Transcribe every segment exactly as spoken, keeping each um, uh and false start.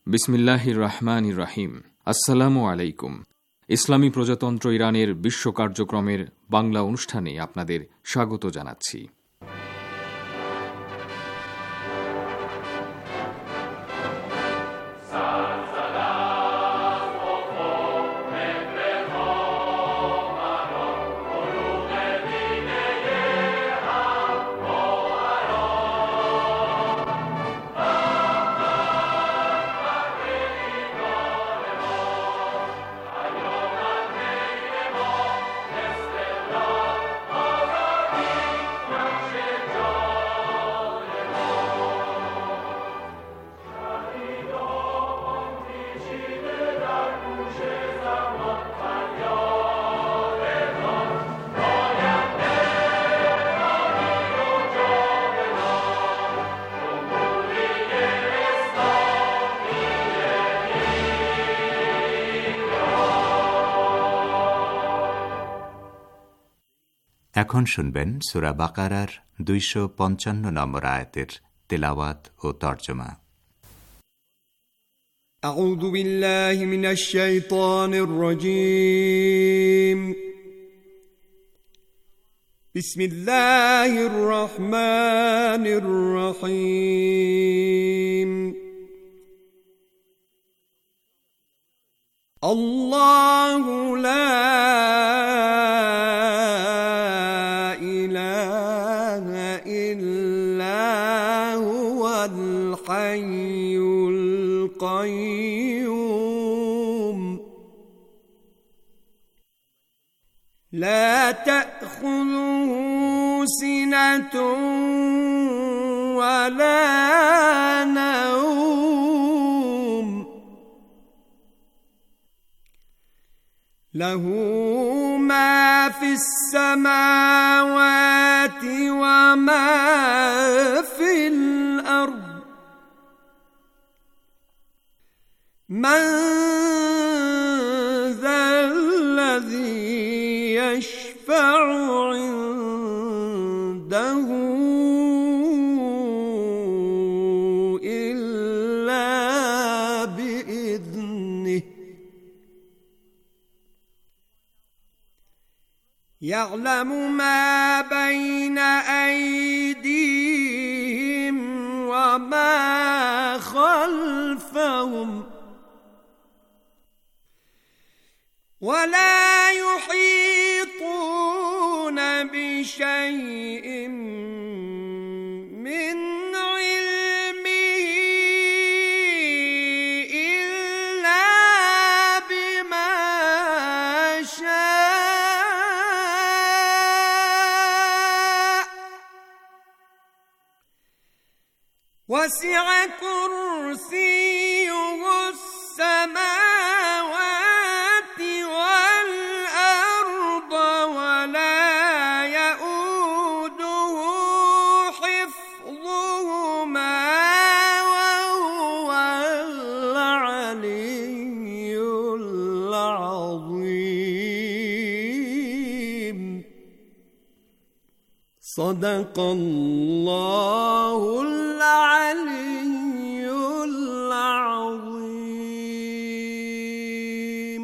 বিসমিল্লাহির রহমানির রহিম। আসসালামু আলাইকুম। ইসলামী প্রজাতন্ত্র ইরানের বিশ্ব কার্যক্রমের বাংলা অনুষ্ঠানে আপনাদের স্বাগত জানাচ্ছি। এখন শুনবেন সূরা বাকারার দুইশো পঞ্চান্ন নম্বর আয়াতের তেলাওয়াত ও তর্জমা। আউযু বিল্লাহি মিনাশ শাইতানির রাজীম। বিসমিল্লাহির রহমানির রহিম। আল্লাহু লা الحي القيوم لا تأخذه سنة ولا نوم له ما في السماوات وما في الأرض من ذا الذي يشفع عنده إلا بإذنه يعلم ما بين أيديهم وما خلفهم ولا يحيطون بشيء من علمه إلا بما شاء وسع كرسيه السماوات والأرض ولا يؤوده حفظهما وهو العلي العظيم. صدق الله العلي العظيم.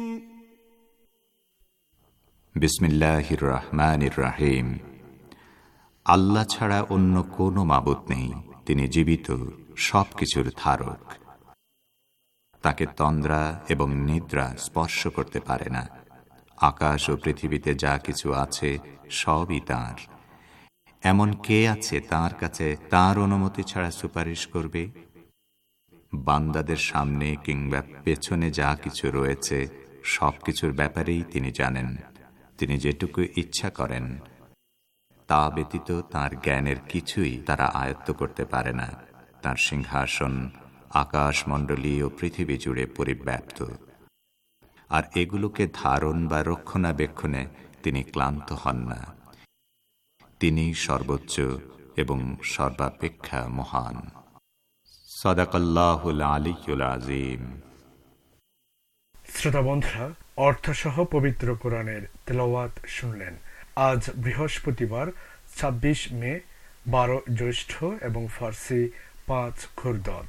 বিসমিল্লাহির রহমানির রহিম। আল্লাহ ছাড়া অন্য কোনো মাবুদ নেই, তিনি জীবিত, সব কিছুর ধারক। তাকে তন্দ্রা এবং নিদ্রা স্পর্শ করতে পারে না। আকাশ ও পৃথিবীতে যা কিছু আছে সবই তাঁর। এমন কে আছে তাঁর কাছে তাঁর অনুমতি ছাড়া সুপারিশ করবে? বান্দাদের সামনে কিংবা পেছনে যা কিছু রয়েছে সব কিছুর ব্যাপারেই তিনি জানেন। তিনি যেটুকু ইচ্ছা করেন তা ব্যতীত তাঁর জ্ঞানের কিছুই তারা আয়ত্ত করতে পারে না। তাঁর সিংহাসন আকাশমণ্ডলী ও পৃথিবী জুড়ে পরিব্যাপ্ত, আর এগুলোকে ধারণ বা রক্ষণাবেক্ষণে তিনি ক্লান্ত হন না। তিনি সর্বোচ্চ এবং সর্বাপেক্ষা মহান। সাদাকাল্লাহুল আলিয়্যুল আযীম। শ্রোতা বন্ধুরা, অর্থসহ পবিত্র কোরআনের তেলাওয়াত শুনলেন। আজ বৃহস্পতিবার ছাব্বিশ মে, বারো জ্যৈষ্ঠ এবং ফার্সি পাঁচ খুরদদ।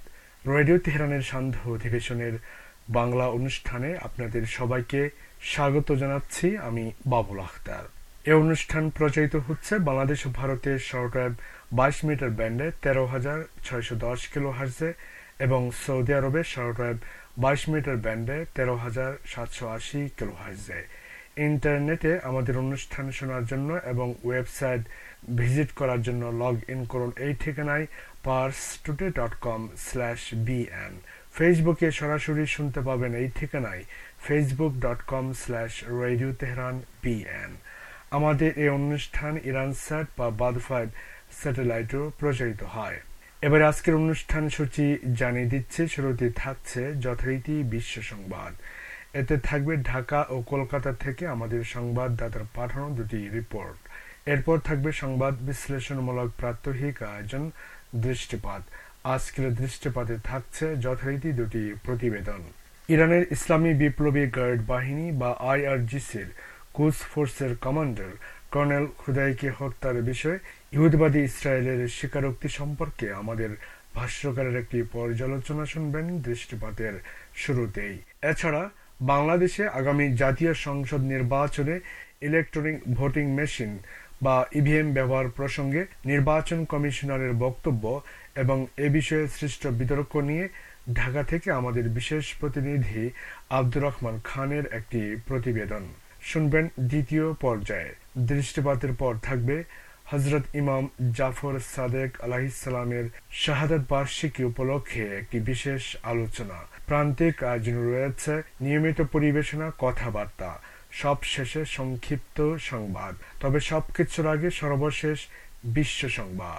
রেডিও তেহরানের সান্ধ্য অধিবেশনের বাংলা অনুষ্ঠানে আপনাদের সবাইকে স্বাগত জানাচ্ছি। আমি বাবুল আখতার। এই অনুষ্ঠান প্রচারিত হচ্ছে বাংলাদেশ ও ভারতের শর্টওয়েভ বাইশ মিটার ব্যান্ডে তেরো হাজার ছয়শ দশ কিলো হার্জে এবং সৌদি আরবের শর্টওয়েভ বাইশ মিটার ব্যান্ডে তেরো হাজার সাতশো আশি কিলো হার্জে। ইন্টারনেটে আমাদের অনুষ্ঠান শোনার জন্য এবং ওয়েবসাইট ভিজিট করার জন্য লগ ইন করুন এই ঠিকানায় Pars today dot com slash BN. ফেসবুকে সরাসরি শুনতে পাবেন এই ঠিকানায় Facebook dot com slash radio Tehran BN. আমাদের এই অনুষ্ঠান ইরানস্যাট বা বাদফাইভ স্যাটেলাইটও প্রচারিত হয়। এবার আজকের অনুষ্ঠান সূচি জানিয়ে দিচ্ছে। শুরুতে থাকছে যথারীতি বিশ্ব সংবাদ। এতে থাকবে ঢাকা ও কলকাতা থেকে আমাদের সংবাদদাতার পাঠানো দুটি রিপোর্ট। এরপর থাকবে সংবাদ বিশ্লেষণমূলক প্রাত্যহিক আয়োজন দৃষ্টিপাত। আজকের দৃষ্টিপাতে থাকছে যথারীতি দুটি প্রতিবেদন। ইরানের ইসলামী বিপ্লবী গার্ড বাহিনী বা আইআরজিসির কুদস ফোর্সের কমান্ডার কর্নেল খুদাইকে হত্যার বিষয়ে ইহুদিবাদী ইসরায়েলের স্বীকারোক্তি সম্পর্কে আমাদের ভাষ্যকারের একটি পর্যালোচনা শুনবেন দৃষ্টিপাতের শুরুতেই। এছাড়া বাংলাদেশে আগামী জাতীয় সংসদ নির্বাচনে ইলেকট্রনিক ভোটিং মেশিন বা ইভিএম ব্যবহার প্রসঙ্গে নির্বাচন কমিশনারের বক্তব্য এবং এ বিষয়ে সৃষ্ট বিতর্ক নিয়ে ঢাকা থেকে আমাদের বিশেষ প্রতিনিধি আব্দুর রহমান খানের একটি প্রতিবেদন শুনবেন দ্বিতীয় পর্যায়ে। দৃষ্টিপাতের পর থাকবে হযরত ইমাম জাফর সাদেক আলাইহিসসালামের শাহাদাত বার্ষিকী উপলক্ষে একটি বিশেষ আলোচনা। প্রান্তিক আয়োজন রয়েছে নিয়মিত পরিবেশনা, কথাবার্তা, সব শেষে সংক্ষিপ্ত সংবাদ। তবে সবকিছুর আগে সর্বশেষ বিশ্ব সংবাদ।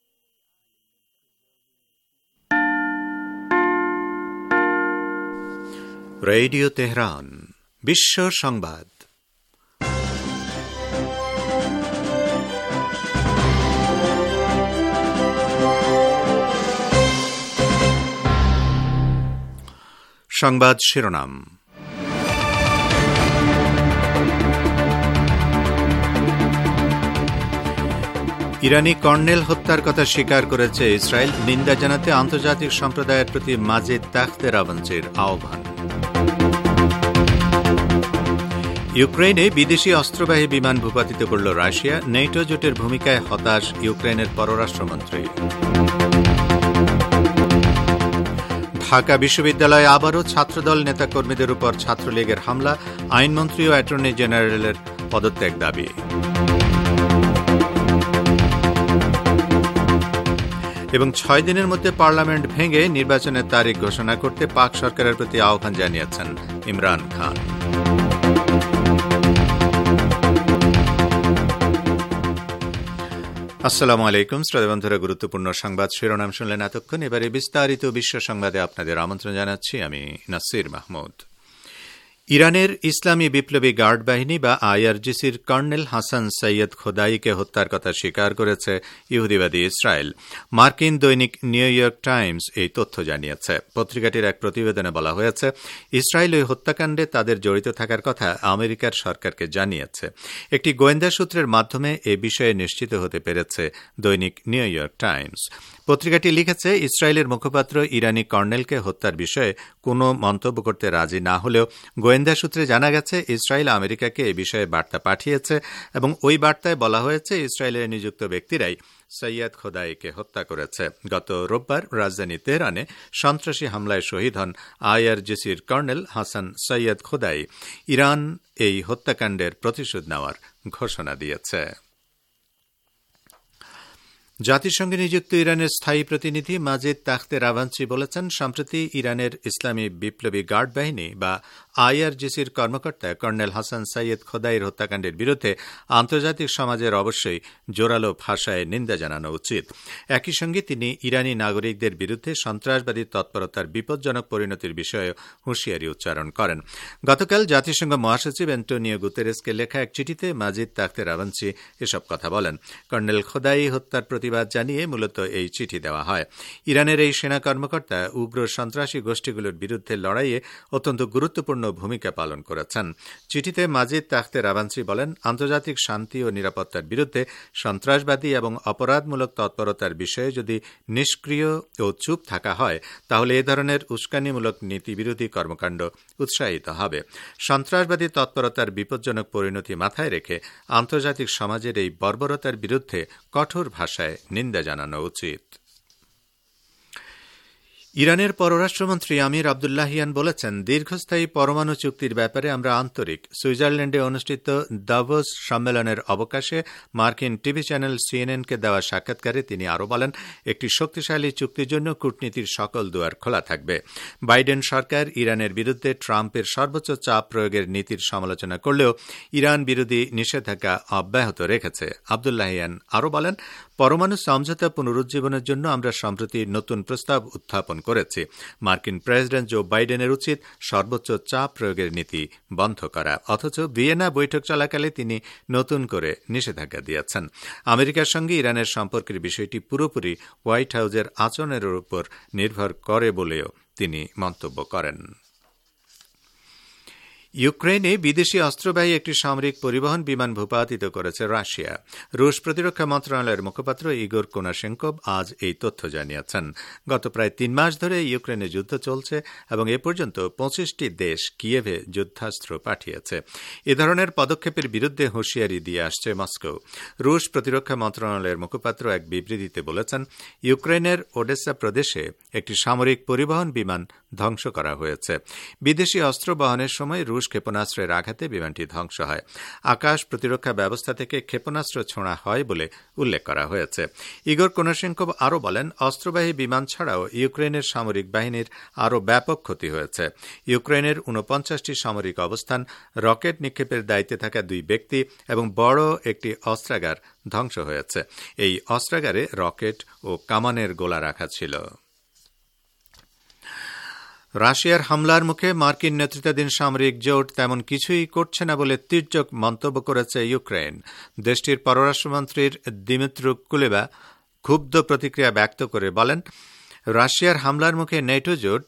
রেডিও তেহরান বিশ্ব সংবাদ। সংবাদ শিরোনাম। ইরানি কর্নেল হত্যার কথা স্বীকার করেছে ইসরায়েল। নিন্দা জানাতে আন্তর্জাতিক সম্প্রদায়ের প্রতি মাজিদ তাখতে রাভানচির আহ্বান। ইউক্রেনে বিদেশি অস্ত্রবাহী বিমান ভূপাতিত করল রাশিয়া। নেটো জোটের ভূমিকায় হতাশ ইউক্রেনের পররাষ্ট্রমন্ত্রী। ঢাকা বিশ্ববিদ্যালয়ে আবারও ছাত্রদল নেতাকর্মীদের উপর ছাত্রলীগের হামলা। আইনমন্ত্রী ও অ্যাটর্নি জেনারেলের পদত্যাগ দাবি। এবং ছয় দিনের মধ্যে পার্লামেন্ট ভেঙে নির্বাচনের তারিখ ঘোষণা করতে পাক সরকারের প্রতি আহ্বান জানিয়েছেন ইমরান খান। আসসালামু আলাইকুম শ্রোতা বন্ধুরা, গুরুত্বপূর্ণ সংবাদ শিরোনাম শুনলেন এতক্ষণ। এবারে বিস্তারিত বিশ্ব সংবাদে আপনাদের আমন্ত্রণ জানাচ্ছি আমি নাসির মাহমুদ। ইরানের ইসলামী বিপ্লবী গার্ড বাহিনী বা আইআরজিসির কর্নেল হাসান সৈয়দ খোদাইকে হত্যার কথা স্বীকার করেছে ইহুদিবাদী ইসরায়েল। মার্কিন দৈনিক নিউ ইয়র্ক টাইমস এই তথ্য জানিয়েছে। পত্রিকাটির এক প্রতিবেদনে বলা হয়েছে, ইসরায়েল ওই হত্যাকাণ্ডে তাদের জড়িত থাকার কথা আমেরিকার সরকারকে জানিয়েছে। একটি গোয়েন্দা সূত্রের মাধ্যমে এ বিষয়ে নিশ্চিত হতে পেরেছে দৈনিক নিউ ইয়র্ক টাইমস। পত্রিকাটি লিখেছে, ইসরায়েলের মুখপাত্র ইরানি কর্নেলকে হত্যার বিষয়ে কোনো মন্তব্য করতে রাজি না হলেও গোয়েন্দা সূত্রে জানা গেছে ইসরায়েল আমেরিকাকে এ বিষয়ে বার্তা পাঠিয়েছে এবং ওই বার্তায় বলা হয়েছে ইসরায়েলের নিযুক্ত ব্যক্তিরাই সৈয়দ খোদাইকে হত্যা করেছে। গত রোববার রাজধানী তেহরানে সন্ত্রাসী হামলায় শহীদ হন আইআরজিসির কর্নেল হাসান সৈয়দ খোদাই। ইরান এই হত্যাকাণ্ডের প্রতিশোধ নেওয়ার ঘোষণা দিয়েছে। জাতিসংঘে নিযুক্ত ইরানের স্থায়ী প্রতিনিধি মাজিদ তাখতে রাভানচি বলেছেন, সম্প্রতি ইরানের ইসলামী বিপ্লবী গার্ড বাহিনী বা আইআরজিসির কর্মকর্তা কর্নেল হাসান সৈয়দ খোদাইয়ের হত্যাকাণ্ডের বিরুদ্ধে আন্তর্জাতিক সমাজের অবশ্যই জোরালো ভাষায় নিন্দা জানানো উচিত। একই সঙ্গে তিনি ইরানি নাগরিকদের বিরুদ্ধে সন্ত্রাসবাদী তৎপরতার বিপজ্জনক পরিণতির বিষয়ে হুঁশিয়ারি উচ্চারণ করেন। গতকাল জাতিসংঘ মহাসচিব অ্যান্টোনিও গুতেরেসকে লেখা এক চিঠিতে মাজিদ তাখতে রাভানচি এসব কথা বলেন। কর্নেল খোদাই হত্যার প্রতিবাদ জানিয়ে মূলত এই চিঠি দেওয়া হয়। ইরানের এই সেনা কর্মকর্তা উগ্র সন্ত্রাসী গোষ্ঠীগুলোর বিরুদ্ধে লড়াইয়ে অত্যন্ত গুরুত্বপূর্ণ ভূমিকা পালন করেছেন। চিঠিতে মাজিদ তাখতে রাভানসি বলেন, আন্তর্জাতিক শান্তি ও নিরাপত্তার বিরুদ্ধে সন্ত্রাসবাদী এবং অপরাধমূলক তৎপরতার বিষয়ে যদি নিষ্ক্রিয় ও চুপ থাকা হয়, তাহলে এ ধরনের উস্কানিমূলক নীতিবিরোধী কর্মকাণ্ড উৎসাহিত হবে। সন্ত্রাসবাদী তৎপরতার বিপজ্জনক পরিণতি মাথায় রেখে আন্তর্জাতিক সমাজের এই বর্বরতার বিরুদ্ধে কঠোর ভাষায় নিন্দা জানানো উচিত। ইরানের পররাষ্ট্রমন্ত্রী আমির আবদুল্লাহিয়ান বলেছেন, দীর্ঘস্থায়ী পরমাণু চুক্তির ব্যাপারে আমরা আন্তরিক। সুইজারল্যান্ডে অনুষ্ঠিত দাভোস সম্মেলনের অবকাশে মার্কিন টিভি চ্যানেল সিএনএনকে দেওয়া সাক্ষাৎকারে তিনি আরও বলেন, একটি শক্তিশালী চুক্তির জন্য কূটনীতির সকল দুয়ার খোলা থাকবে। বাইডেন সরকার ইরানের বিরুদ্ধে ট্রাম্পের সর্বোচ্চ চাপ প্রয়োগের নীতির সমালোচনা করলেও ইরান বিরোধী নিষেধাজ্ঞা অব্যাহত রেখেছে। আবদুল্লাহিয়ান আরও বলেন, পরমাণু সমঝোতা পুনরুজ্জীবনের জন্য আমরা সম্প্রতি নতুন প্রস্তাব উত্থাপন করেছি। মার্কিন প্রেসিডেন্ট জো বাইডেনের উচিত সর্বোচ্চ চাপ প্রয়োগের নীতি বন্ধ করা, অথচ ভিয়েনা বৈঠক চলাকালে তিনি নতুন করে নিষেধাজ্ঞা দিয়েছেন। আমেরিকার সঙ্গে ইরানের সম্পর্কের বিষয়টি পুরোপুরি হোয়াইট হাউসের আচরণের উপর নির্ভর করে বলেও তিনি মন্তব্য করেন। ইউক্রেনে বিদেশি অস্ত্রবাহী একটি সামরিক পরিবহন বিমান ভূপাতিত করেছে রাশিয়া। রুশ প্রতিরক্ষা মন্ত্রণালয়ের মুখপাত্র ইগোর কোনাশেঙ্কোভ আজ এই তথ্য জানিয়েছেন। গত প্রায় তিন মাস ধরে ইউক্রেনে যুদ্ধ চলছে এবং এ পর্যন্ত পঁচিশটি দেশ কিয়েভে যুদ্ধাস্ত্র পাঠিয়েছে। এ ধরনের পদক্ষেপের বিরুদ্ধে হুঁশিয়ারি দিয়ে আসছে মস্কো। রুশ প্রতিরক্ষা মন্ত্রণালয়ের মুখপাত্র এক বিবৃতিতে বলেছেন, ইউক্রেনের ওডেসা প্রদেশে একটি সামরিক পরিবহন বিমান ধ্বংস করা হয়েছে। বিদেশি অস্ত্র বহনের সময় রুশ ক্ষেপণাস্ত্রের আঘাতে বিমানটি ধ্বংস হয়। আকাশ প্রতিরক্ষা ব্যবস্থা থেকে ক্ষেপণাস্ত্র ছোঁড়া হয় বলে উল্লেখ করা হয়েছে। ইগোর কোনাশেঙ্কোভ আরও বলেন, অস্ত্রবাহী বিমান ছাড়াও ইউক্রেনের সামরিক বাহিনীর আরও ব্যাপক ক্ষতি হয়েছে। ইউক্রেনের ঊনপঞ্চাশটি সামরিক অবস্থান, রকেট নিক্ষেপের দায়িত্বে থাকা দুই ব্যক্তি এবং বড় একটি অস্ত্রাগার ধ্বংস হয়েছে। এই অস্ত্রাগারে রকেট ও কামানের গোলা রাখা ছিল। রাশিয়ার হামলার মুখে মার্কিন নেতৃত্বাধীন সামরিক জোট তেমন কিছুই করছে না বলে তীর্যক মন্তব্য করেছে ইউক্রেন। দেশটির পররাষ্ট্রমন্ত্রীর দিমিত্রো কুলেবা ক্ষুব্ধ প্রতিক্রিয়া ব্যক্ত করে বলেন, রাশিয়ার হামলার মুখে নেটো জোট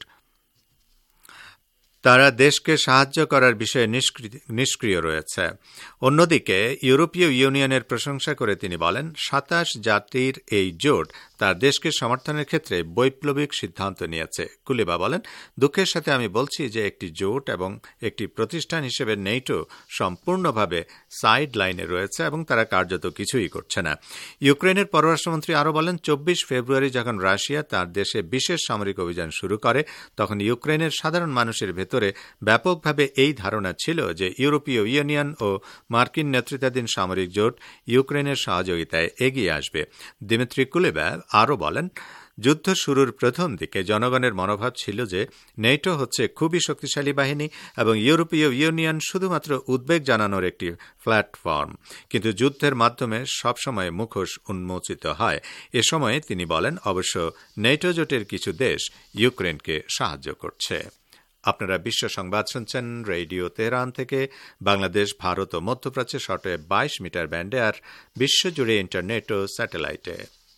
তারা দেশকে সাহায্য করার বিষয়ে নিষ্ক্রিয় রয়েছে। অন্যদিকে ইউরোপীয় ইউনিয়নের প্রশংসা করে তিনি বলেন, সাতাশ জাতির এই জোট তার দেশকে সমর্থনের ক্ষেত্রে বৈপ্লবিক সিদ্ধান্ত নিয়েছে। কুলেবা বলেন, দুঃখের সাথে আমি বলছি যে একটি জোট এবং একটি প্রতিষ্ঠান হিসেবে নেটো সম্পূর্ণভাবে সাইড লাইনে রয়েছে এবং তারা কার্যত কিছুই করছে না। ইউক্রেনের পররাষ্ট্রমন্ত্রী আরও বলেন, চব্বিশ ফেব্রুয়ারি যখন রাশিয়া তার দেশে বিশেষ সামরিক অভিযান শুরু করে, তখন ইউক্রেনের সাধারণ মানুষের ভেতরে ব্যাপকভাবে এই ধারণা ছিল যে ইউরোপীয় ইউনিয়ন ও মার্কিন নেতৃত্বাধীন সামরিক জোট ইউক্রেনের সহযোগিতায় এগিয়ে আসবে। দিমিত্রি কুলেবা আরও বলেন, যুদ্ধ শুরুর প্রথম দিকে জনগণের মনোভাব ছিল যে নেটো হচ্ছে খুবই শক্তিশালী বাহিনী এবং ইউরোপীয় ইউনিয়ন শুধুমাত্র উদ্বেগ জানানোর একটি প্ল্যাটফর্ম, কিন্তু যুদ্ধের মাধ্যমে সবসময় মুখোশ উন্মোচিত হয়। এ সময়ে তিনি বলেন, অবশ্য নেটো জোটের কিছু দেশ ইউক্রেনকে সাহায্য করছে। আপনারা বিশ্ব সংবাদ শুনছেন রেডিও তেহরান থেকে। বাংলাদেশ, ভারত ও মধ্যপ্রাচ্যে শর্টওয়েভ বাইশ মিটার ব্যান্ডে আর বিশ্বজুড়ে ইন্টারনেট ও স্যাটেলাইটে।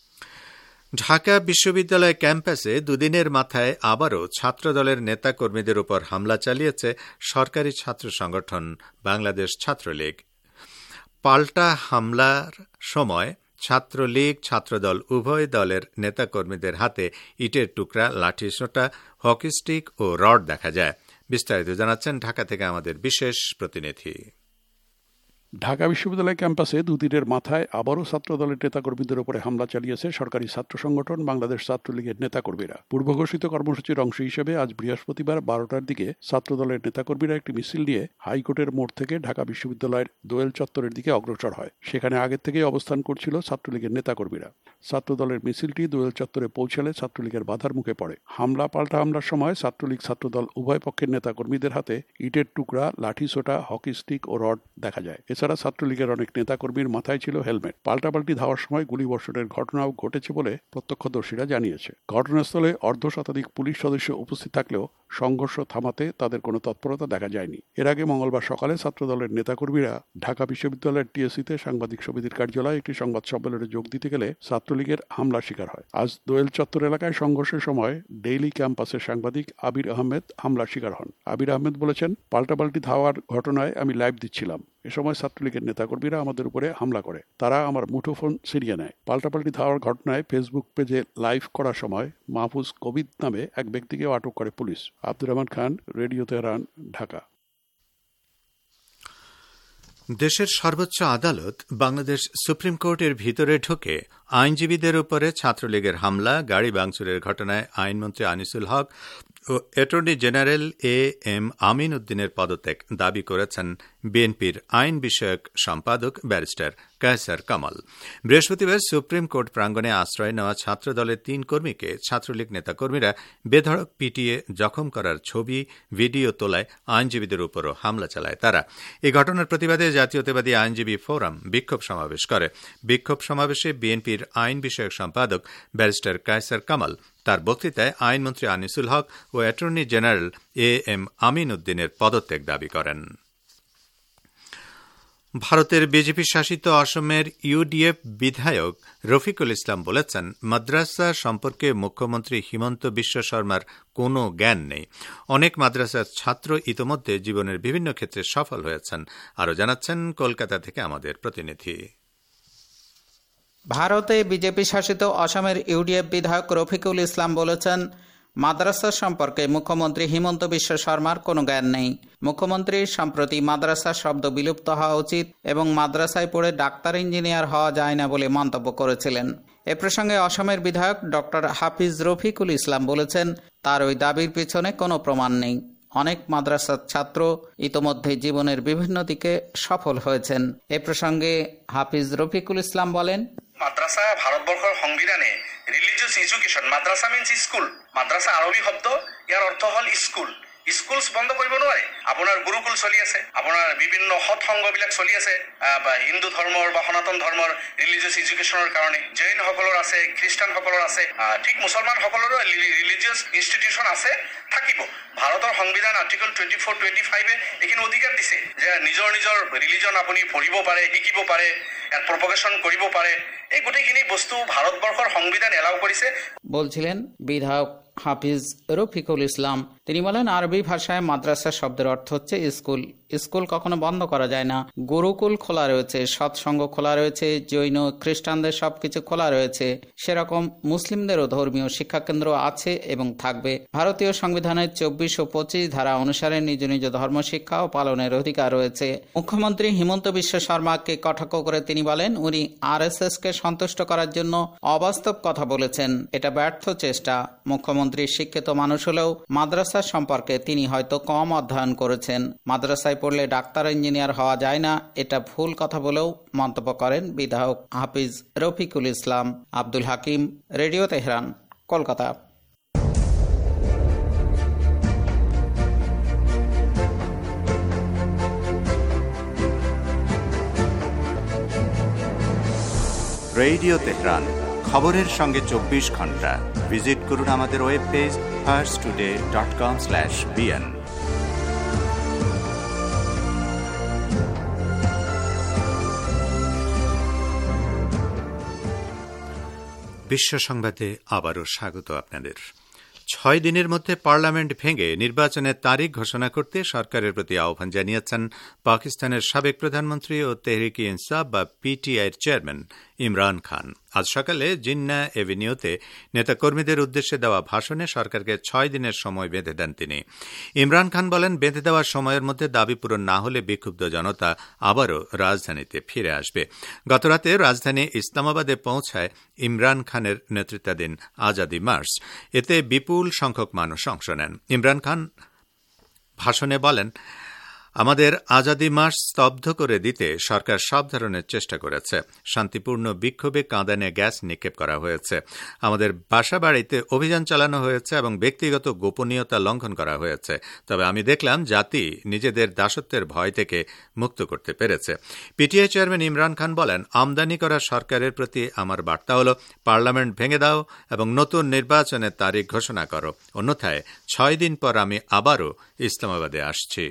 ঢাকা বিশ্ববিদ্যালয় ক্যাম্পাসে দুদিনের মাথায় আবারও ছাত্রদলের নেতাকর্মীদের উপর হামলা চালিয়েছে সরকারি ছাত্র সংগঠন বাংলাদেশ ছাত্রলীগ। পাল্টা হামলার সময় ছাত্রলীগ, ছাত্রদল উভয় দলের নেতাকর্মীদের হাতে ইটের টুকরা, লাঠিসোঁটা, হকি স্টিক ও রড দেখা যায়। বিস্তারিত জানাচ্ছেন ঢাকা থেকে আমাদের বিশেষ প্রতিনিধি। ঢাকা বিশ্ববিদ্যালয় ক্যাম্পাসে দুদিনের মাথায় আবারও ছাত্রদলের নেতাকর্মীদের উপরে হামলা চালিয়েছে সরকারি ছাত্র সংগঠন বাংলাদেশ ছাত্রলীগের নেতাকর্মীরা। পূর্বঘোষিত কর্মসূচির অংশ হিসেবে আজ বৃহস্পতিবার বারোটার দিকে ছাত্রদলের নেতাকর্মীরা একটি মিছিল নিয়ে হাইকোর্টের মোড় থেকে ঢাকা বিশ্ববিদ্যালয়ের দোয়েল চত্বরের দিকে অগ্রসর হয়। সেখানে আগের থেকেই অবস্থান করছিল ছাত্রলীগের নেতাকর্মীরা। ছাত্রদলের মিছিলটি দোয়েল চত্বরে পৌঁছালে ছাত্রলীগের বাধার মুখে পড়ে। হামলা পাল্টা হামলার সময় ছাত্রলীগ, ছাত্রদল উভয় পক্ষের নেতাকর্মীদের হাতে ইটের টুকরা, লাঠিসোঁটা, হকি স্টিক ও রড দেখা যায়। এছাড়া ছাত্রলীগের অনেক নেতাকর্মীর মাথায় ছিল হেলমেট। পাল্টাপাল্টি ধাওয়ার সময় গুলিবর্ষণের ঘটনাও ঘটেছে বলে প্রত্যক্ষদর্শীরা জানিয়েছে। ঘটনাস্থলে অর্ধ শতাধিক পুলিশ সদস্য উপস্থিত থাকলেও সংঘর্ষ থামাতে তাদের কোনো তৎপরতা দেখা যায়নি। এর আগে মঙ্গলবার সকালে ছাত্রদলের নেতাকর্মীরা ঢাকা বিশ্ববিদ্যালয়ের টিএসসিতে সাংবাদিক সমিতির কার্যালয়ে একটি সংবাদ সম্মেলনে যোগ দিতে গেলে ছাত্রলীগের হামলার শিকার হয়। আজ দোয়েল চত্বর এলাকায় সংঘর্ষের সময় ডেইলি ক্যাম্পাসের সাংবাদিক আবির আহমেদ হামলার শিকার হন। আবির আহমেদ বলেছেন, পাল্টাপাল্টি ধাওয়ার ঘটনায় আমি লাইভ দিচ্ছিলাম। এ সময় ছাত্রলীগের নেতাকর্মীরা আমাদের উপরে হামলা করে। তারা আমার মুঠোফোন ছিনিয়ে নেয়। পাল্টাপাল্টি ধাওয়ার ঘটনায় ফেসবুক পেজে লাইভ করার সময় মাহফুজ কবির নামে এক ব্যক্তিকে আটক করে পুলিশ। Abdur Rahman Khan, radio Tehran, Dhaka. দেশের সর্বোচ্চ আদালত বাংলাদেশ সুপ্রিম কোর্টের ভিতরে ঢুকে আইনজীবীদের উপরে ছাত্রলীগের হামলা, গাড়ি ভাঙচুরের ঘটনায় আইনমন্ত্রী আনিসুল হক ও attorney general A M Amin উদ্দিনের পদত্যাগ দাবি করেছেন বিএনপির আইন বিষয়ক সম্পাদক ব্যারিস্টার কায়সার কামাল। বৃহস্পতিবার সুপ্রিম কোর্ট প্রাঙ্গণে আশ্রয় নেওয়া ছাত্রদলের তিন কর্মীকে ছাত্রলীগ নেতাকর্মীরা বেধড়ক পিটিয়ে জখম করার ছবি, ভিডিও তোলায় আইনজীবীদের উপরও হামলা চালায় তারা। এই ঘটনার প্রতিবাদে জাতীয়তাবাদী আইনজীবী ফোরাম বিক্ষোভ সমাবেশ করে। বিক্ষোভ সমাবেশে বিএনপির আইন বিষয়ক সম্পাদক ব্যারিস্টার কায়সার কামাল তার বক্তৃতায় আইনমন্ত্রী আনিসুল হক ও attorney general A M Amin উদ্দিনের পদত্যাগ দাবি করেন। ভারতের বিজেপি শাসিত অসমের ইউডিএফ বিধায়ক রফিকুল ইসলাম বলেছেন, মাদ্রাসা সম্পর্কে মুখ্যমন্ত্রী হিমন্ত বিশ্ব শর্মার কোনো জ্ঞান নেই। অনেক মাদ্রাসার ছাত্র ইতোমধ্যে জীবনের বিভিন্ন ক্ষেত্রে সফল হয়েছেন। আরও জানাচ্ছেন কলকাতা থেকে আমাদের প্রতিনিধি। ভারতে বিজেপি শাসিত অসমের ইউডিএফ বিধায়ক রফিকুল ইসলাম বলেছেন, মাদ্রাসা সম্পর্কে মুখ্যমন্ত্রী হিমন্ত বিশ্ব শর্মার কোনো জ্ঞান নেই। মুখ্যমন্ত্রী সম্প্রতি মাদ্রাসা শব্দ বিলুপ্ত হওয়া উচিত এবং মাদ্রাসায় পড়ে ডাক্তার ইঞ্জিনিয়ার হওয়া যায় না বলে মন্তব্য করেছিলেন। এ প্রসঙ্গে অসমের বিধায়ক ডক্টর হাফিজ রফিকুল ইসলাম বলেছেন, তার ওই দাবির পিছনে কোনো প্রমাণ নেই। অনেক মাদ্রাসার ছাত্র ইতোমধ্যে জীবনের বিভিন্ন দিকে সফল হয়েছেন। এ প্রসঙ্গে হাফিজ রফিকুল ইসলাম বলেন, মাদ্রাসা ভারতবর্ষের সংবিধানে religious education, madrasa means school. মাদ্রাসা আরবি শব্দ, ইয়ার অর্থ হল স্কুল। স্কুল বন্ধ কৰিব নোৱাৰে। আপোনাৰ গুৰুকুল চলি আছে, আপোনাৰ বিভিন্ন সৎসংগবিলাক চলি আছে হিন্দু ধৰ্মৰ বা সনাতন ধৰ্মৰ ৰিলিজিয়াছ এডুকেশ্যনৰ কাৰণে। জৈনসকলৰ আছে, খ্ৰীষ্টানসকলৰ আছে, ঠিক মুছলমানসকলৰো ৰিলিজিয়াছ ইনষ্টিটিউশ্যন আছে, থাকিব। ভাৰতৰ সংবিধান আৰ্টিকল টুৱেণ্টি ফ'ৰ টুৱেণ্টি ফাইভে এইখিনি অধিকাৰ দিছে যে নিজৰ নিজৰ ৰিলিজন আপুনি পঢ়িব পাৰে, শিকিব পাৰে, ইয়াত প্ৰপগেশ্যন কৰিব পাৰে। এই গোটেইখিনি বস্তু ভারতবর্ষের সংবিধান এলাও করেছে বলছিলেন বিধায়ক হাফিজ রফিকুল ইসলাম। তিনি বলেন, আরবি ভাষায় মাদ্রাসা শব্দের অর্থ হচ্ছে স্কুল। স্কুল কখনো বন্ধ করা যায় না। গুরুকুল খোলা রয়েছে, সৎসঙ্গ খোলা রয়েছে, জৈন খ্রিস্টানদের সবকিছু খোলা রয়েছে। সেরকম মুসলিমদেরও ধর্মীয় শিক্ষাকেন্দ্র আছে এবং থাকবে। ভারতীয় সংবিধানের চব্বিশ ও পঁচিশ ধারা অনুসারে নিজ নিজ ধর্ম শিক্ষা ও পালনের অধিকার রয়েছে। মুখ্যমন্ত্রী হিমন্ত বিশ্ব শর্মাকে কটাক্ষ করে তিনি বলেন, উনি আর এস এস কে সন্তুষ্ট করার জন্য অবাস্তব কথা বলেছেন। এটা ব্যর্থ চেষ্টা। মুখ্যমন্ত্রী শিক্ষিত মানুষ হলেও মাদ্রাসা সম্পর্কে তিনি হয়তো কম অধ্যয়ন করেছেন। মাদ্রাসায় পড়লে ডাক্তার ইঞ্জিনিয়ার হওয়া যায় না, এটা ভুল কথা বলেও মন্তব্য করেন বিধায়ক Hafiz Rafiqul Islam. Abdul Hakim, radio Tehran, Kolkata. Radio Tehran, খবরের সঙ্গে চব্বিশ ঘন্টা। ভিজিট করুন আমাদের web page Pars today dot com slash BN. বিশ্ব সংবাদে আবারও স্বাগত আপনাদের। ছয় দিনের মধ্যে পার্লামেন্ট ভেঙে নির্বাচনের তারিখ ঘোষণা করতে সরকারের প্রতি আহ্বান জানিয়েছেন পাকিস্তানের সাবেক প্রধানমন্ত্রী ও তেহরিকে ইনসাফ বা পিটিআইয়ের চেয়ারম্যান ইমরান খান। আজ সকালে জিন্না এভিনিউতে নেতাকর্মীদের উদ্দেশ্যে দেওয়া ভাষণে সরকারকে ছয় দিনের সময় বেঁধে দেন তিনি। ইমরান খান বলেন, বেঁধে দেওয়ার সময়ের মধ্যে দাবি পূরণ না হলে বিক্ষুব্ধ জনতা আবারও রাজধানীতে ফিরে আসবে। গতরাতে রাজধানী ইসলামাবাদে পৌঁছায় ইমরান খানের নেতৃত্বাধীন আজাদি মার্চ। এতে বিপুল সংখ্যক মানুষ অংশ নেন। ইমরান খান ভাষণে বলেন, আমাদের আজাদি মাস স্তব্ধ করে দিতে সরকার সব ধরনের চেষ্টা করেছে। শান্তিপূর্ণ বিক্ষোভে কাঁদানে গ্যাস নিক্ষেপ করা হয়েছে। আমাদের বাসা বাড়িতে অভিযান চালানো হয়েছে এবং ব্যক্তিগত গোপনীয়তা লঙ্ঘন করা হয়েছে। তবে আমি দেখলাম জাতি নিজেদের দাসত্বের ভয় থেকে মুক্ত করতে পেরেছে। পিটিআই চেয়ারম্যান ইমরান খান বলেন, আমদানি করা সরকারের প্রতি আমার বার্তা হল, পার্লামেন্ট ভেঙে দাও এবং নতুন নির্বাচনের তারিখ ঘোষণা করো, অন্যথায় ছয় দিন পর আমি আবারও ইসলামাবাদে আসছি।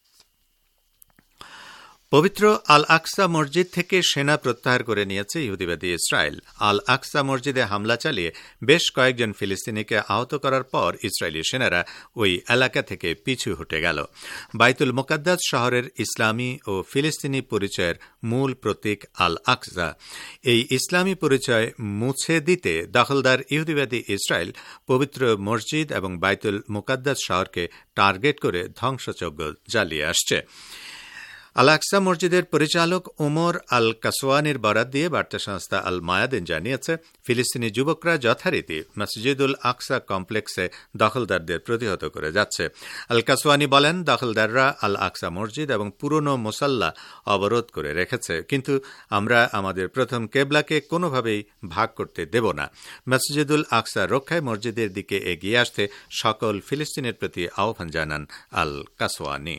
পবিত্র আল আকসা মসজিদ থেকে সেনা প্রত্যাহার করে নিয়েছে ইহুদিবাদী ইসরায়েল। আল আকসা মসজিদে হামলা চালিয়ে বেশ কয়েকজন ফিলিস্তিনিকে আহত করার পর ইসরায়েলি সেনারা ওই এলাকা থেকে পিছু হটে গেল। বাইতুল মোকাদ্দাস শহরের ইসলামী ও ফিলিস্তিনি পরিচয়ের মূল প্রতীক আল আকসা। এই ইসলামী পরিচয় মুছে দিতে দখলদার ইহুদিবাদী ইসরায়েল পবিত্র মসজিদ এবং বাইতুল মোকাদ্দাস শহরকে টার্গেট করে ধ্বংসযজ্ঞ চালিয়ে আসছে। আল আকসা মসজিদের পরিচালক ওমর আল কাসওয়ানির বরাত দিয়ে বার্তা সংস্থা আল মায়াদিন জানিয়েছে, ফিলিস্তিনি যুবকরা যথারীতি মসজিদুল আকসা কমপ্লেক্সে দখলদারদের প্রতিহত করে যাচ্ছে। আল কাসওয়ানি বলেন, দখলদাররা আল আকসা মসজিদ এবং পুরনো মুসাল্লা অবরোধ করে রেখেছে, কিন্তু আমরা আমাদের প্রথম কেবলাকে কোনোভাবেই ভাগ করতে দেব না। মসজিদুল আকসা রক্ষায় মসজিদের দিকে এগিয়ে আসতে সকল ফিলিস্তিনের প্রতি আহ্বান জানান আল কাসওয়ানি।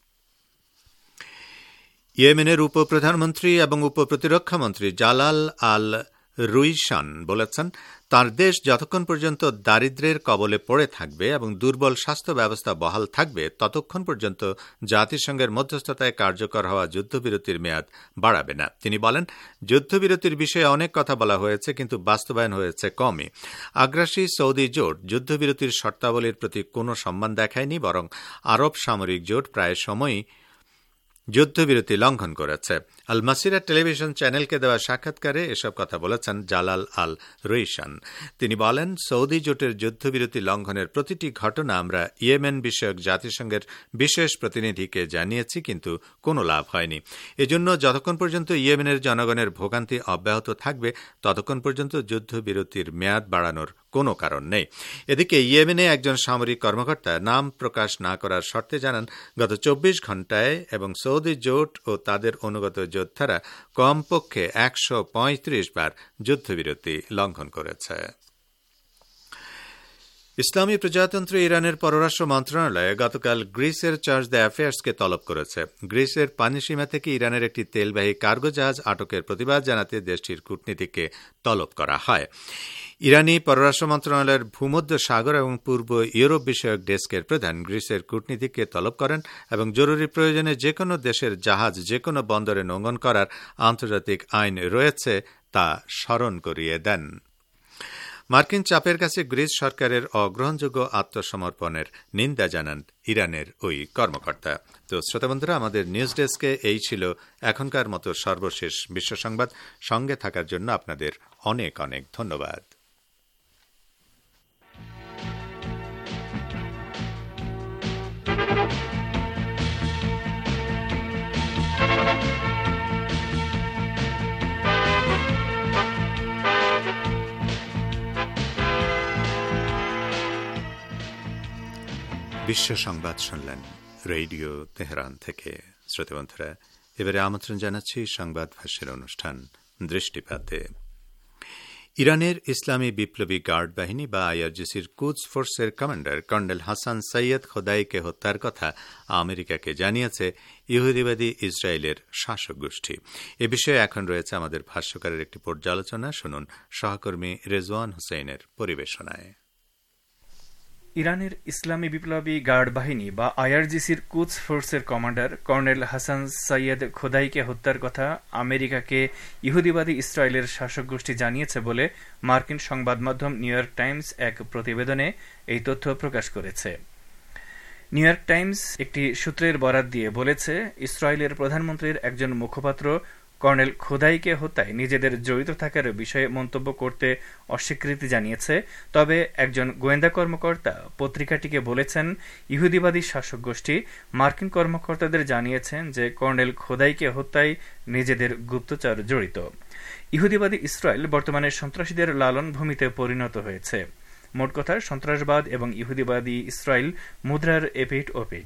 ইয়েমেনের উপপ্রধানমন্ত্রী এবং উপপ্রতিরক্ষামন্ত্রী জালাল আল রুইশান বলেছেন, তার দেশ যতক্ষণ পর্যন্ত দারিদ্র্যের কবলে পড়ে থাকবে এবং দুর্বল স্বাস্থ্য ব্যবস্থা বহাল থাকবে, ততক্ষণ পর্যন্ত জাতিসংঘের মধ্যস্থতায় কার্যকর হওয়া যুদ্ধবিরতির মেয়াদ বাড়াবে না। তিনি বলেন, যুদ্ধবিরতির বিষয়ে অনেক কথা বলা হয়েছে, কিন্তু বাস্তবায়ন হয়েছে কমই। আগ্রাসী সৌদি জোট যুদ্ধবিরতির শর্তাবলীর প্রতি কোনো সম্মান দেখায়নি, বরং আরব সামরিক জোট প্রায় সময়ই যুদ্ধবিরতি লঙ্ঘন করেছে। আল মাসিরা টেলিভিশন চ্যানেলকে দেওয়া সাক্ষাৎকারে এসব কথা বলেছেন জালাল আল রুইশান। তিনি বলেন, সৌদি জোটের যুদ্ধবিরতি লঙ্ঘনের প্রতিটি ঘটনা আমরা ইয়েমেন বিষয়ক জাতিসংঘের বিশেষ প্রতিনিধিকে জানিয়েছি, কিন্তু কোনো লাভ হয়নি। এজন্য যতক্ষণ পর্যন্ত ইয়েমেনের জনগণের ভোগান্তি অব্যাহত থাকবে, ততক্ষণ পর্যন্ত যুদ্ধবিরতির মেয়াদ বাড়ানোর কোনো কারণ নেই। এদিকে ইয়েমেনে একজন সামরিক কর্মকর্তা নাম প্রকাশ না করার শর্তে জানান, গত চব্বিশ ঘণ্টায় এবং সৌদি জোট ও তাদের অনুগত যোদ্ধারা কমপক্ষে একশো পঁয়ত্রিশ বার যুদ্ধবিরতি লঙ্ঘন করেছে। ইসলামী প্রজাতন্ত্র ইরানের পররাষ্ট্র মন্ত্রণালয় গতকাল গ্রিসের চার্জ দ্য অ্যাফেয়ার্সকে তলব করেছে। গ্রিসের পানিসীমা থেকে ইরানের একটি তেলবাহী কার্গো জাহাজ আটকের প্রতিবাদ জানাতে দেশটির কূটনীতিককে তলব করা হয়। ইরানি পররাষ্ট্র মন্ত্রণালয়ের ভূমধ্য সাগর এবং পূর্ব ইউরোপ বিষয়ক ডেস্কের প্রধান গ্রিসের কূটনীতিককে তলব করেন এবং জরুরি প্রয়োজনে যে কোনো দেশের জাহাজ যে কোনো বন্দরে নোঙর করার আন্তর্জাতিক আইন রয়েছে তা স্মরণ করিয়ে দেন। মার্কিন চাপের কাছে গ্রিস সরকারের অগ্রহণযোগ্য আত্মসমর্পণের নিন্দা জানান ইরানের ওই কর্মকর্তা। তো শ্রোতাবন্ধুরা, আমাদের নিউজ ডেস্কে এই ছিল এখনকার মতো সর্বশেষ বিশ্ব সংবাদ। সঙ্গে থাকার জন্য আপনাদের অনেক অনেক ধন্যবাদ। বিশ্ব সংবাদ শুনলেন রেডিও তেহরান থেকে। শ্রোতাবন্ধুরা, এবারে আমন্ত্রণ জানাচ্ছি সংবাদ ভাষ্যের অনুষ্ঠান দৃষ্টিপাতে। ইরানের ইসলামী বিপ্লবী গার্ড বাহিনী বা আইআরজিসির কুদস ফোর্সের কমান্ডার কর্নেল হাসান সৈয়দ খোদাইকে হত্যার কথা আমেরিকাকে জানিয়েছে ইহুদিবাদী ইসরায়েলের শাসক গোষ্ঠী। এ বিষয়ে এখন রয়েছে আমাদের ভাষ্যকারের একটি পর্যালোচনা। শুনুন সহকর্মী রেজওয়ান হোসেনের পরিবেশনায়। ইরানের ইসলামী বিপ্লবী গার্ড বাহিনী বা আইআরজিসির কুদস ফোর্সের কমান্ডার কর্নেল হাসান সৈয়দ খোদাইকে হত্যার কথা আমেরিকাকে ইহুদিবাদী ইসরায়েলের শাসক গোষ্ঠী জানিয়েছে বলে মার্কিন সংবাদ মাধ্যম নিউ ইয়র্ক টাইমস এক প্রতিবেদনে এই তথ্য প্রকাশ করেছে। নিউ ইয়র্ক টাইমস একটি সূত্রের বরাত দিয়ে বলেছে, ইসরায়েলের প্রধানমন্ত্রীর একজন মুখপাত্র কর্নেল খোদাইকে হত্যায় নিজেদের জড়িত থাকার বিষয়ে মন্তব্য করতে অস্বীকৃতি জানিয়েছে। তবে একজন গোয়েন্দা কর্মকর্তা পত্রিকাটিকে বলেছেন, ইহুদিবাদী শাসক গোষ্ঠী মার্কিন কর্মকর্তাদের জানিয়েছেন যে কর্নেল খোদাইকে হত্যায় নিজেদের গুপ্তচর জড়িত। ইহুদিবাদী ইসরায়েল বর্তমানে সন্ত্রাসীদের লালন ভূমিতে পরিণত হয়েছে। মোট কথা, সন্ত্রাসবাদ এবং ইহুদিবাদী ইসরায়েল মুদ্রার এপিঠ ওপিঠ।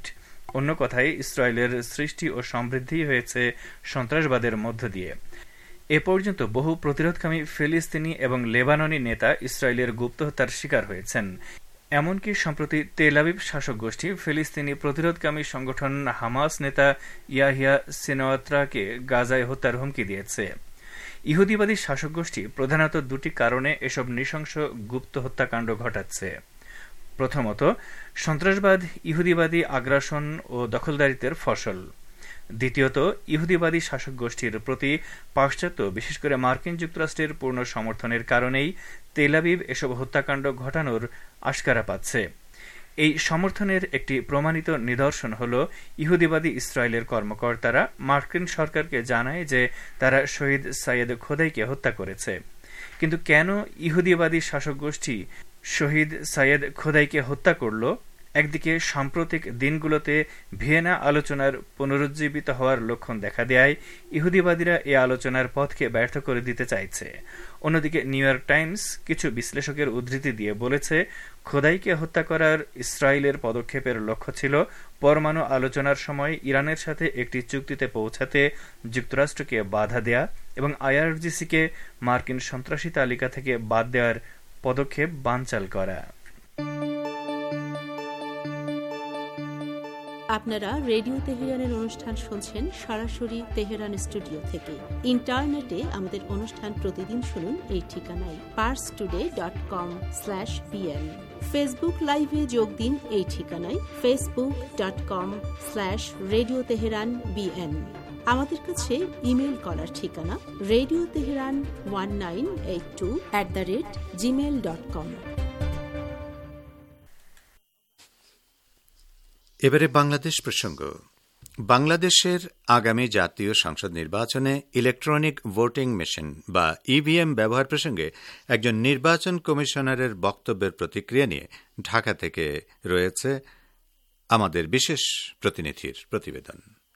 অন্য কথায় ইসরায়েলের সৃষ্টি ও সমৃদ্ধি হয়েছে সন্ত্রাসবাদের মধ্য দিয়ে। এ পর্যন্ত বহু প্রতিরোধকামী ফিলিস্তিনি এবং লেবাননি নেতা ইসরায়েলের গুপ্ত হত্যার শিকার হয়েছেন। এমনকি সম্প্রতি তেল আবিব শাসক গোষ্ঠী ফিলিস্তিনি প্রতিরোধকামী সংগঠন হামাস নেতা ইয়াহিয়া সিনওয়াত্রাকে গাজায় হত্যার হুমকি দিয়েছে। ইহুদিবাদী শাসক গোষ্ঠী প্রধানত দুটি কারণে এসব নৃশংস গুপ্ত হত্যাকাণ্ড ঘটাচ্ছে। প্রথমত, সন্ত্রাসবাদ ইহুদিবাদী আগ্রাসন ও দখলদারিত্বের ফসল। দ্বিতীয়ত, ইহুদিবাদী শাসক গোষ্ঠীর প্রতি পাশ্চাত্য, বিশেষ করে মার্কিন যুক্তরাষ্ট্রের পূর্ণ সমর্থনের কারণেই তেল আবিব এসব হত্যাকাণ্ড ঘটানোর আশকারা পাচ্ছে। এই সমর্থনের একটি প্রমাণিত নিদর্শন হল ইহুদিবাদী ইসরায়েলের কর্মকর্তারা মার্কিন সরকারকে জানায় যে তারা শহীদ সাইয়েদ খোদাইকে হত্যা করেছে। কিন্তু কেন ইহুদিবাদী শাসক গোষ্ঠী শহীদ সাইয়েদ খোদাইকে হত্যা করল? একদিকে সাম্প্রতিক দিনগুলোতে ভিয়েনা আলোচনার পুনরুজ্জীবিত হওয়ার লক্ষণ দেখা দেয় ইহুদিবাদীরা এ আলোচনার পথকে ব্যর্থ করে দিতে চাইছে। অন্যদিকে নিউ ইয়র্ক টাইমস কিছু বিশ্লেষকের উদ্ধৃতি দিয়ে বলেছে, খোদাইকে হত্যা করার ইসরায়েলের পদক্ষেপের লক্ষ্য ছিল পরমাণু আলোচনার সময় ইরানের সাথে একটি চুক্তিতে পৌঁছাতে যুক্তরাষ্ট্রকে বাধা দেয়া এবং আইআরজিসিকে মার্কিন সন্ত্রাসী তালিকা থেকে বাদ দেওয়ার পদক্ষেপ বানচাল করা। আপনারা রেডিও তেহরানের অনুষ্ঠান শুনছেন সরাসরি তেহরান স্টুডিও থেকে। ইন্টারনেটে আমাদের অনুষ্ঠান প্রতিদিন শুনুন এই ঠিকানায় Pars today dot com slash BN. Facebook লাইভে যোগ দিন এই ঠিকানায় Facebook dot com slash radio Tehran BN. আমাদের কাছে ইমেল করার ঠিকানা radio Tehran one nine eight two at the rate Gmail dot com. এবারে বাংলাদেশ প্রসঙ্গ। বাংলাদেশের আগামী জাতীয় সংসদ নির্বাচনে ইলেকট্রনিক ভোটিং মেশিন বা ইভিএম ব্যবহার প্রসঙ্গে একজন নির্বাচন কমিশনারের বক্তব্যের প্রতিক্রিয়া নিয়ে ঢাকা থেকে রয়েছে আমাদের বিশেষ প্রতিনিধির প্রতিবেদন।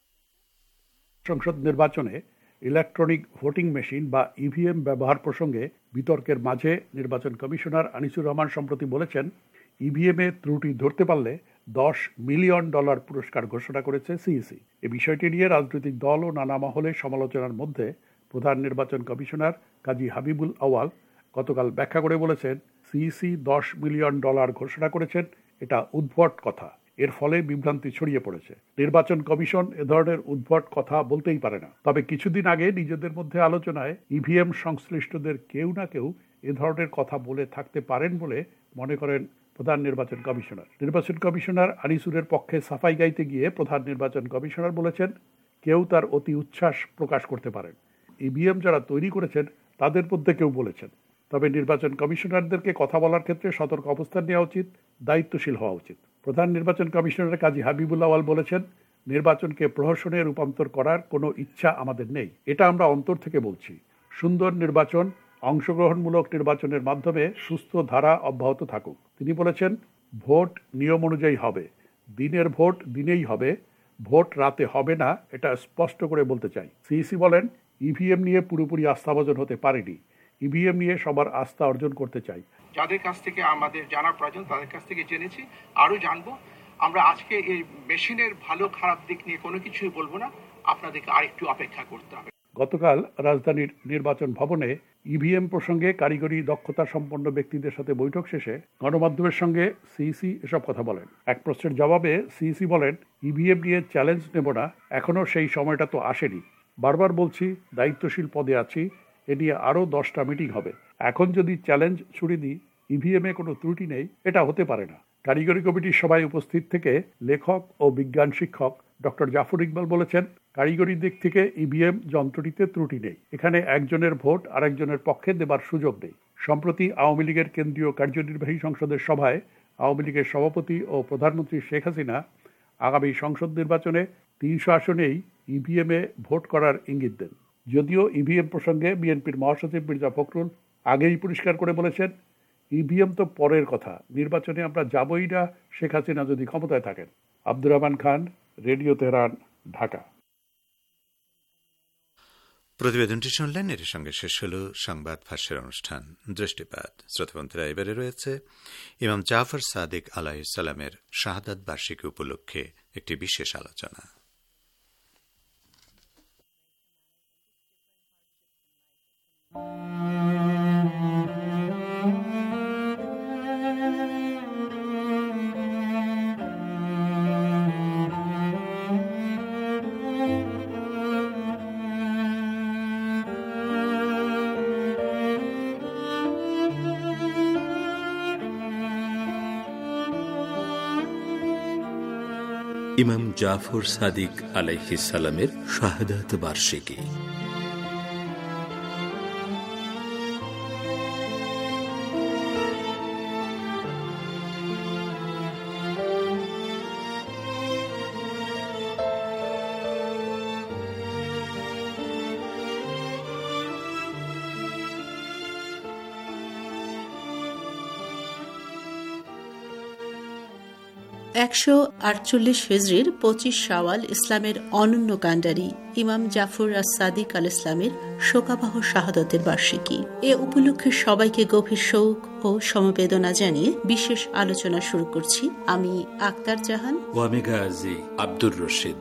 সংসদ নির্বাচনে ইলেকট্রনিক ভোটিং মেশিন বা ইভিএম ব্যবহার প্রসঙ্গে বিতর্কের মাঝে নির্বাচন কমিশনার আনিসুর রহমান সম্প্রতি বলেছেন, ইভিএমে ত্রুটি ধরতে পারলে দশ মিলিয়ন ডলার পুরস্কার ঘোষণা করেছে সিইসি। এই বিষয়টি নিয়ে রাজনৈতিক দল ও নানা মহলে সমালোচনার মধ্যে প্রধান নির্বাচন কমিশনার কাজী হাবিবুল আওয়াল গতকাল ব্যাখ্যা করে বলেছেন, সিইসি দশ মিলিয়ন ডলার ঘোষণা করেছেন, এটা উদ্ভট কথা। এর ফলে বিভ্রান্তি ছড়িয়ে পড়েছে। নির্বাচন কমিশন এ ধরনের উদ্ভট কথা বলতেই পারে না। তবে কিছুদিন আগে নিজেদের মধ্যে আলোচনায় ইভিএম সংশ্লিষ্টদের কেউ না কেউ এ ধরনের কথা বলে থাকতে পারেন বলে মনে করেন প্রধান নির্বাচন কমিশনার। নির্বাচন কমিশনার আনিসুরের পক্ষে সাফাই গাইতে গিয়ে প্রধান নির্বাচন কমিশনার বলেছেন, কেউ তার অতি উচ্ছ্বাস প্রকাশ করতে পারেন। ইভিএম যারা তৈরি করেছেন তাদের মধ্যে কেউ বলেছেন। তবে নির্বাচন কমিশনারদেরকে কথা বলার ক্ষেত্রে সতর্ক অবস্থান নেওয়া উচিত, দায়িত্বশীল হওয়া উচিত। প্রধান নির্বাচন কমিশনার কাজী হাবিবুল আওয়াল বলেছেন, নির্বাচনকে প্রহসনে রূপান্তর করার কোনো ইচ্ছা আমাদের নেই। এটা আমরা অন্তর থেকে বলছি। সুন্দর নির্বাচন, অংশগ্রহণমূলক নির্বাচনের মাধ্যমে সুস্থ ধারা অব্যাহত থাকুক। তিনি বলেছেন, ভোট নিয়ম অনুযায়ী হবে, দিনের ভোট দিনেই হবে, ভোট রাতে হবে না, এটা স্পষ্ট করে বলতে চাই। সিইসি বলেন, ইভিএম নিয়ে পুরোপুরি আস্থাভাজন হতে পারেনি, ইভিএম নিয়ে সবার আস্থা অর্জন করতে চাই। যাদের কাছ থেকে আমাদের জানার প্রয়োজন তাদের কাছ থেকে জেনেছি, আরও জানবো। আমরা আজকে এই মেশিনের ভালো খারাপ দিক নিয়ে কোনো কিছুই বলবো না, আপনাদেরকে আরেকটু অপেক্ষা করতে হবে। গতকাল রাজধানীর নির্বাচন ভবনে ইভিএম প্রসঙ্গে কারিগরি দক্ষতা সম্পন্ন ব্যক্তিদের সাথে বৈঠক শেষে গণমাধ্যমের সঙ্গে সিইসি এসব কথা বলেন। এক প্রশ্নের জবাবে সিইসি বলেন, ইভিএম নিয়ে চ্যালেঞ্জ নেব না, এখনো সেই সময়টা তো আসেনি। বারবার বলছি, দায়িত্বশীল পদে আছি, এ নিয়ে আরও দশটা মিটিং হবে। এখন যদি চ্যালেঞ্জ ছুড়ে দিই ইভিএমে কোনো ত্রুটি নেই, এটা হতে পারে না। কারিগরি কমিটির সভায় উপস্থিত থেকে লেখক ও বিজ্ঞান শিক্ষক ডক্টর জাফর ইকবাল বলেছেন, কারিগরি দিক থেকে ইভিএম যন্ত্রটিতে ত্রুটি নেই, এখানে একজনের ভোট আরেকজনের পক্ষে দেবার সুযোগ নেই। সম্প্রতি আওয়ামী লীগের কেন্দ্রীয় কার্যনির্বাহী সংসদের সভায় আওয়ামী লীগের সভাপতি ও প্রধানমন্ত্রী শেখ হাসিনা আগামী সংসদ নির্বাচনে তিনশো আসনেই ইভিএমে ভোট করার ইঙ্গিত দেন। যদিও ইভিএম প্রসঙ্গে বিএনপির মহাসচিব মির্জা ফখরুল আগেই পরিষ্কার করে বলেছেন, ইভিএম তো পরের কথা, নির্বাচনে আমরা যাবই না শেখ হাসিনা যদি ক্ষমতায় থাকেন। Abdur Rahman Khan, radio Tehran, Dhaka. প্রতিবেদনটি শুনলেন। এর সঙ্গে শেষ হল সংবাদ ভাষ্যের অনুষ্ঠান দৃষ্টিপাত। শ্রোতাবন্ধুরা, এবারে রয়েছে ইমাম জাফর সাদিক আলাইহিস সালামের শাহাদাত বার্ষিকী উপলক্ষে একটি বিশেষ আলোচনা। ইমাম জাফর সাদিক আলাইহিস সালামের শাহাদাত বার্ষিকী। একশো আটচল্লিশ হিজরির পঁচিশ শাওয়াল ইসলামের অনন্য কাণ্ডারী ইমাম জাফর আস সাদিক আল ইসলামের শোকাবহ শাহাদতের বার্ষিকী। এ উপলক্ষে সবাইকে গভীর শোক ও সমবেদনা জানিয়ে বিশেষ আলোচনা শুরু করছি। আমি আক্তার জাহান ও আমি গাজী আব্দুর রশিদ।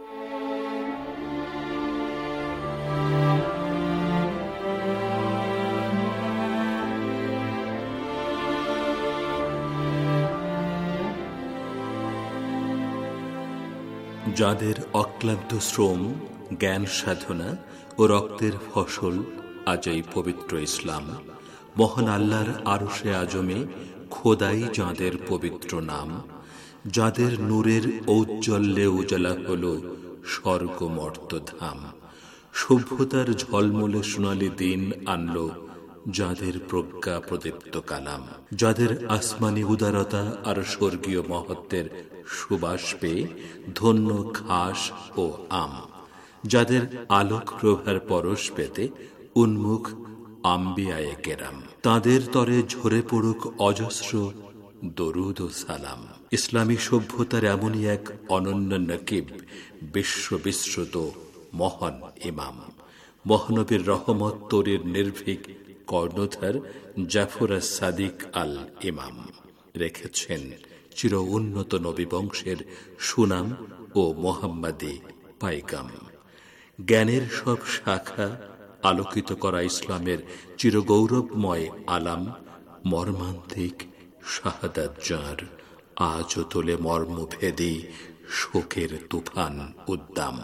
যাদের অক্লান্ত শ্রম, জ্ঞান সাধনা ও রক্তের ফসল আজ এই পবিত্র ইসলাম, মহান আল্লাহর আরশে আজমে খোদাই যাঁদের পবিত্র নাম, যাদের নূরের ঔজ্জ্বল্যে উজালা হল স্বর্গ মর্তধাম, সভ্যতার ঝলমলে সোনালী দিন আনল যাদের প্রজ্ঞা প্রদীপ্ত কালাম, যাদের আসমানি উদারতা আর স্বর্গীয় মহত্বের সুবাস পেয়ে ধন্য ঘাস ও আম, যাদের আলোক প্রভার পরশ পেতে উন্মুখ আম্বিয়ায়ে কেরাম, তাদের তরে ঝরে পড়ুক অজস্র দরুদ ও সালাম। ইসলামী সভ্যতার এমনই এক অনন্য নকিব, বিশ্ব বিশ্রুত মহান ইমাম, মহানবীর রহমত তরির নির্ভীক কর্ণধার জাফর আস সাদিক আল ইমাম রেখেছেন চির উন্নত নবী বংশের সুনাম ও মোহাম্মদী পাইগাম। জ্ঞানের সব শাখা আলোকিত করা ইসলামের চির গৌরবময় আলাম, মর্মান্তিক শাহাদাত যার আজও তোলে মর্মভেদী শোকের তুফান উদ্দাম।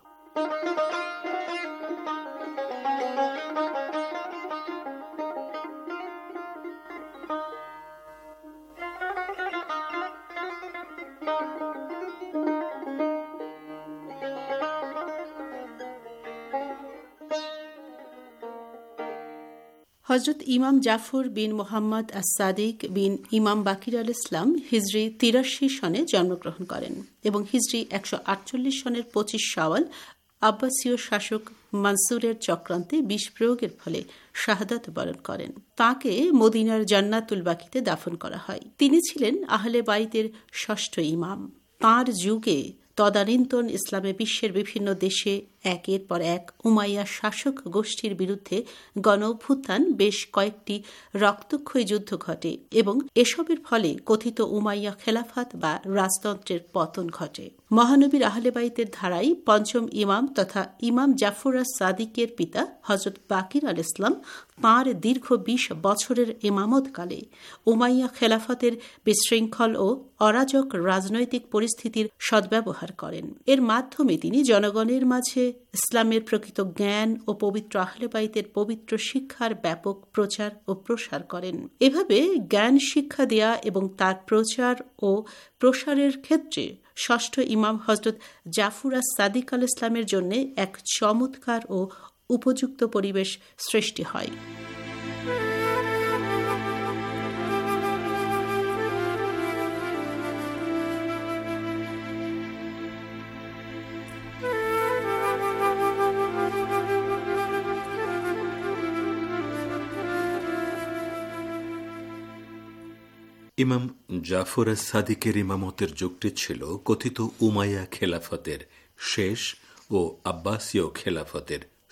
হজরত ইমাম জাফর বিন মোহাম্মদ আস সাদিক বিন ইমাম বাকির আল ইসলাম হিজরি তিরাশি সনে জন্মগ্রহণ করেন এবং হিজরি একশো আটচল্লিশ সনের পঁচিশ শাওয়াল আব্বাসীয় শাসক মানসুরের চক্রান্তে বিষ প্রয়োগের ফলে শাহাদাত বরণ করেন। তাঁকে মদিনার জান্নাতুল বাকিতে দাফন করা হয়। তিনি ছিলেন আহলে বাইতের ষষ্ঠ ইমাম। তাঁর যুগে তদানীন্তন ইসলামে বিশ্বের বিভিন্ন দেশে একের পর এক উমাইয়া শাসক গোষ্ঠীর বিরুদ্ধে গণ অভ্যুত্থান, বেশ কয়েকটি রক্তক্ষয়ী যুদ্ধ ঘটে এবং এসবের ফলে কথিত উমাইয়া খেলাফত বা রাজতন্ত্রের পতন ঘটে। মহানবীর আহলে বাইতের ধারায় পঞ্চম ইমাম তথা ইমাম জাফর আস সাদিকের পিতা হজরত বাকির আল ইসলাম তাঁর দীর্ঘ বিশ বছরের ইমামতকালে উমাইয়া খেলাফতের বিশৃঙ্খল ও অরাজক রাজনৈতিক পরিস্থিতির সদ্ব্যবহার করেন। এর মাধ্যমে তিনি জনগণের মাঝে ইসলামের প্রকৃত জ্ঞান ও পবিত্র আহলে বাইতের পবিত্র শিক্ষার ব্যাপক প্রচার ও প্রসার করেন। এভাবে জ্ঞান শিক্ষা দেয়া এবং তার প্রচার ও প্রসারের ক্ষেত্রে ষষ্ঠ ইমাম হজরত জাফর আস সাদিক আল ইসলামের জন্য এক চমৎকার ও উপযুক্ত পরিবেশ সৃষ্টি হয়। ইমাম জাফর আস সাদিকের ইমামতের যুগটি ছিল কথিত উমাইয়া খেলাফতের শেষ ও আব্বাসীয় খেলাফতের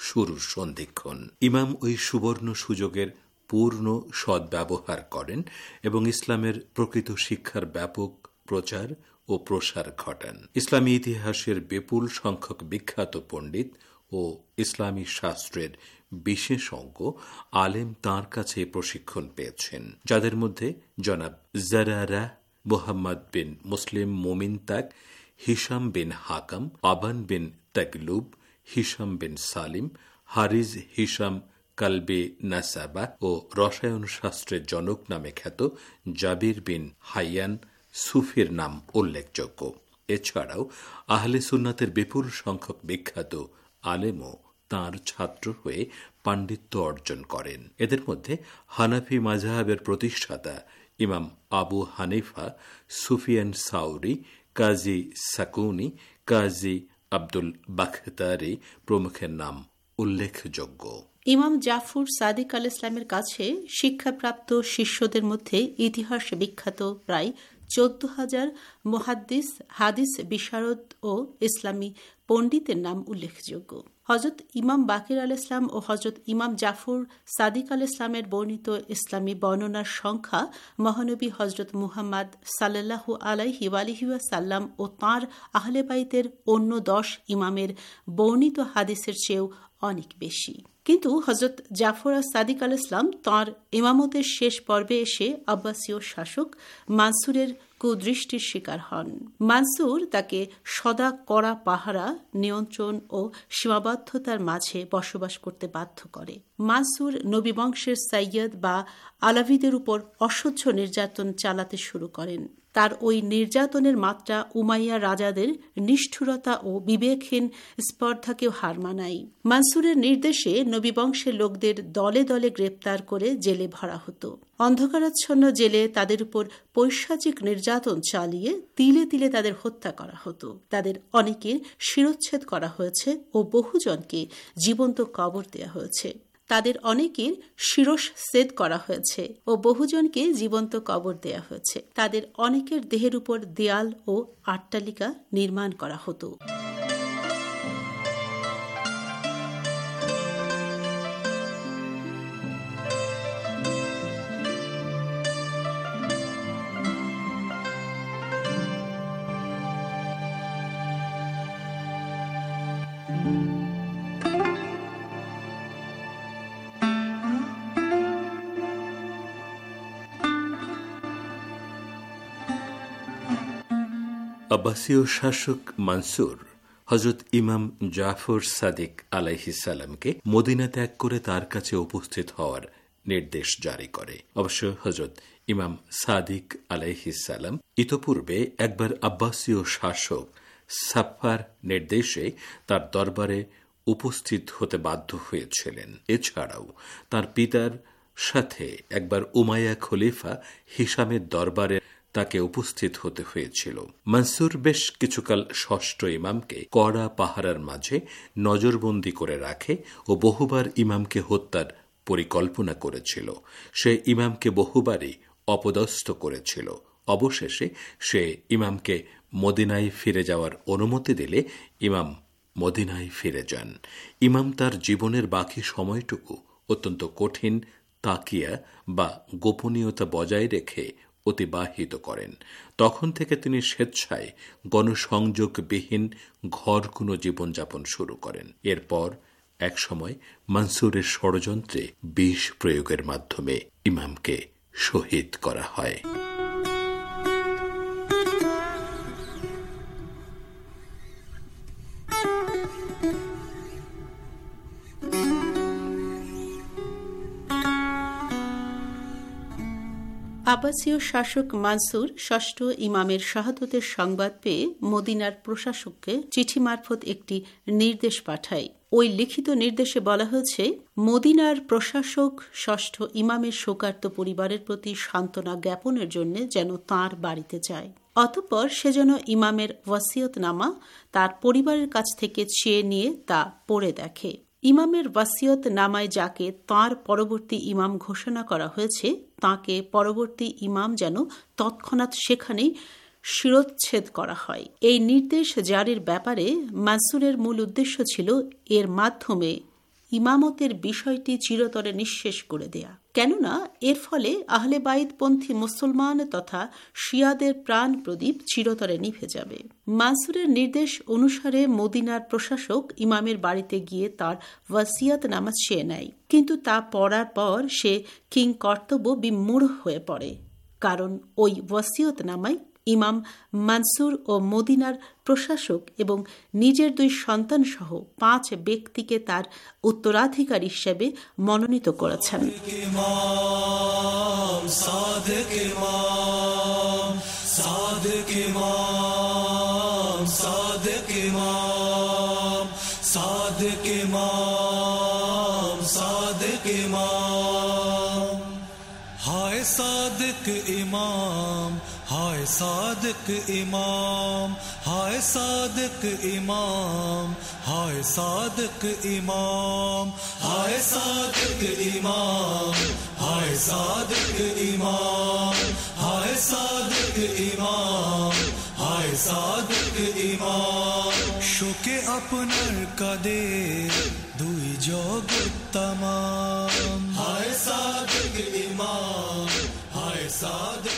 শুরুর সন্ধিক্ষণ। ইমাম ওই সুবর্ণ সুযোগের পূর্ণ সদ্ব্যবহার করেন এবং ইসলামের প্রকৃত শিক্ষার ব্যাপক প্রচার ও প্রসার ঘটান। ইসলামী ইতিহাসের বিপুল সংখ্যক বিখ্যাত পণ্ডিত ও ইসলামী শাস্ত্রের বিশেষজ্ঞ আলেম তাঁর কাছে প্রশিক্ষণ পেয়েছেন, যাদের মধ্যে জনাব জারারা, মুহাম্মদ বিন মুসলিম মোমিন তাক, হিসাম বিন হাকাম, আবান বিন তাগলুব, হিসাম বিন সালিম, হারিজ হিসাম কালবে নাসাবা ও রসায়ন শাস্ত্রের জনক নামে খ্যাত জাবির বিন হাইয়ান সুফির নাম উল্লেখযোগ্য। এছাড়াও আহলে সুন্নাতের বিপুল সংখ্যক বিখ্যাত আলেমও তাঁর ছাত্র হয়ে পাণ্ডিত্য অর্জন করেন। এদের মধ্যে হানাফি মাযহাবের প্রতিষ্ঠাতা ইমাম আবু হানিফা, সুফিয়ান সাউরি, কাজী সাকুনি, কাজী আব্দুল বাখতারি প্রমুখের নাম উল্লেখযোগ্য। ইমাম জাফর সাদিক আল ইসলামের কাছে শিক্ষাপ্রাপ্ত শিষ্যদের মধ্যে ইতিহাস বিখ্যাত প্রায় চোদ্দ হাজার মুহাদ্দিস, হাদিস বিশারদ ও ইসলামী পণ্ডিতের নাম উল্লেখযোগ্য। হজরত ইমাম বাকির আল ইসলাম ও হজরত ইমাম জাফর সাদিক আল ইসলামের বর্ণিত ইসলামী বর্ণনার সংখ্যা মহানবী হজরত মুহাম্মদ সাল্লাল্লাহু আলাইহি ওয়ালিহি ওয়াসাল্লাম ও তাঁর আহলে বাইতের অন্য দশ ইমামের বর্ণিত হাদিসের চেয়েও অনেক বেশি। কিন্তু হজরত জাফর সাদিক আল ইসলাম তাঁর ইমামতের শেষ পর্বে এসে আব্বাসীয় শাসক মানসুরের কুদৃষ্টির শিকার হন। মানসুর তাকে সদা কড়া পাহারা, নিয়ন্ত্রণ ও সীমাবদ্ধতার মাঝে বসবাস করতে বাধ্য করে। মানসুর নবী বংশের সাইয়্যদ বা আলাভিদের উপর অসহ্য নির্যাতন চালাতে শুরু করেন। তার ওই নির্যাতনের মাত্রা উমাইয়া রাজাদের নিষ্ঠুরতা ও বিবেকহীন স্পর্ধাকেও হার মানায়। মানসুরের নির্দেশে নবী বংশের লোকদের দলে দলে গ্রেপ্তার করে জেলে ভরা হতো। অন্ধকারাচ্ছন্ন জেলে তাদের উপর পৈশাচিক নির্যাতন চালিয়ে তিলে তিলে তাদের হত্যা করা হতো। তাদের অনেকের শিরচ্ছেদ করা হয়েছে ও বহুজনকে জীবন্ত কবর দেওয়া হয়েছে। তাদের অনেকের শিরচ্ছেদ করা হয়েছে ও বহুজনকে জীবন্ত কবর দেয়া হয়েছে। তাদের অনেকের দেহের উপর দেয়াল ও আট্টালিকা নির্মাণ করা হতো। আব্বাসীয় শাসক মানসুর হজরত ইমাম জাফর সাদিক আলাইহিস সালামকে মদিনা ত্যাগ করে তার কাছে উপস্থিত হওয়ার নির্দেশ জারি করে। অবশ্য হজরত ইমাম সাদিক আলাইহিস সালাম ইতপূর্বে একবার আব্বাসীয় শাসক সাফার নির্দেশে তার দরবারে উপস্থিত হতে বাধ্য হয়েছিলেন। এছাড়াও তার পিতার সাথে একবার উমাইয়া খলিফা হিসামের দরবারে তাকে উপস্থিত হতে হয়েছিল। মনসুর বেশ কিছুকাল ষষ্ঠ ইমামকে কড়া পাহারার মাঝে নজরবন্দি করে রাখে ও বহুবার ইমামকে হত্যার পরিকল্পনা করেছিল। সে ইমামকে বহুবারই অপদস্থ করেছিল। অবশেষে সে ইমামকে মদিনায় ফিরে যাওয়ার অনুমতি দিলে ইমাম মদিনায় ফিরে যান। ইমাম তার জীবনের বাকি সময়টুকু অত্যন্ত কঠিন তাকিয়া বা গোপনীয়তা বজায় রেখে অতিবাহিত করেন। তখন থেকে তিনি স্বেচ্ছায় গণসংযোগবিহীন ঘর কোনো জীবনযাপন শুরু করেন। এরপর এক সময় মনসুরের ষড়যন্ত্রে বিষ প্রয়োগের মাধ্যমে ইমামকে শহীদ করা হয়। আব্বাসীয় শাসক মানসুর ষষ্ঠ ইমামের শাহাদতের সংবাদ পেয়ে মদিনার প্রশাসককে চিঠি মারফত একটি নির্দেশ পাঠায়। ওই লিখিত নির্দেশে বলা হয়েছে, মদিনার প্রশাসক ষষ্ঠ ইমামের শোকার্ত পরিবারের প্রতি সান্ত্বনা জ্ঞাপনের জন্য যেন তাঁর বাড়িতে যায়। অতঃপর সে যেন ইমামের ওয়াসিয়তনামা তার পরিবারের কাছ থেকে চেয়ে নিয়ে তা পড়ে দেখে। ইমামের ওয়াসিয়ত নামায় যাকে তাঁর পরবর্তী ইমাম ঘোষণা করা হয়েছে, তাঁকে পরবর্তী ইমাম যেন তৎক্ষণাৎ সেখানেই শিরচ্ছেদ করা হয়। এই নির্দেশ জারির ব্যাপারে মানসুরের মূল উদ্দেশ্য ছিল এর মাধ্যমে ইমামতের বিষয়টি চিরতরে নিঃশেষ করে দেয়া। কেননা এর ফলে আহলে বাইতপন্থী মুসলমান তথা শিয়াদের প্রাণ প্রদীপ চিরতরে নিভে যাবে। মানসুরের নির্দেশ অনুসারে মদিনার প্রশাসক ইমামের বাড়িতে গিয়ে তার ওয়াসিয়াত নামাজ চেয়ে নেয়, কিন্তু তা পড়ার পর সে কিং কর্তব্য বিমূঢ় হয়ে পড়ে, কারণ ওই ওয়াসিয়ত নামায় ইমাম মানসুর ও মদিনার প্রশাসক এবং নিজের দুই সন্তান সহ পাঁচ ব্যক্তিকে তার উত্তরাধিকারী হিসেবে মনোনীত করেছেন। हाय सादिक इमाम, हाय सादिक इमाम, हाय सादिक इमाम, हाय सादिक इमाम, हाय सादिक इमाम, हाय सादिक इमाम, हाय सादिक इमाम, हाय सादिक इमाम। शोके अपनार कदे दुई जगत तमाम, हाय सादिक इमाम, हाय सादिक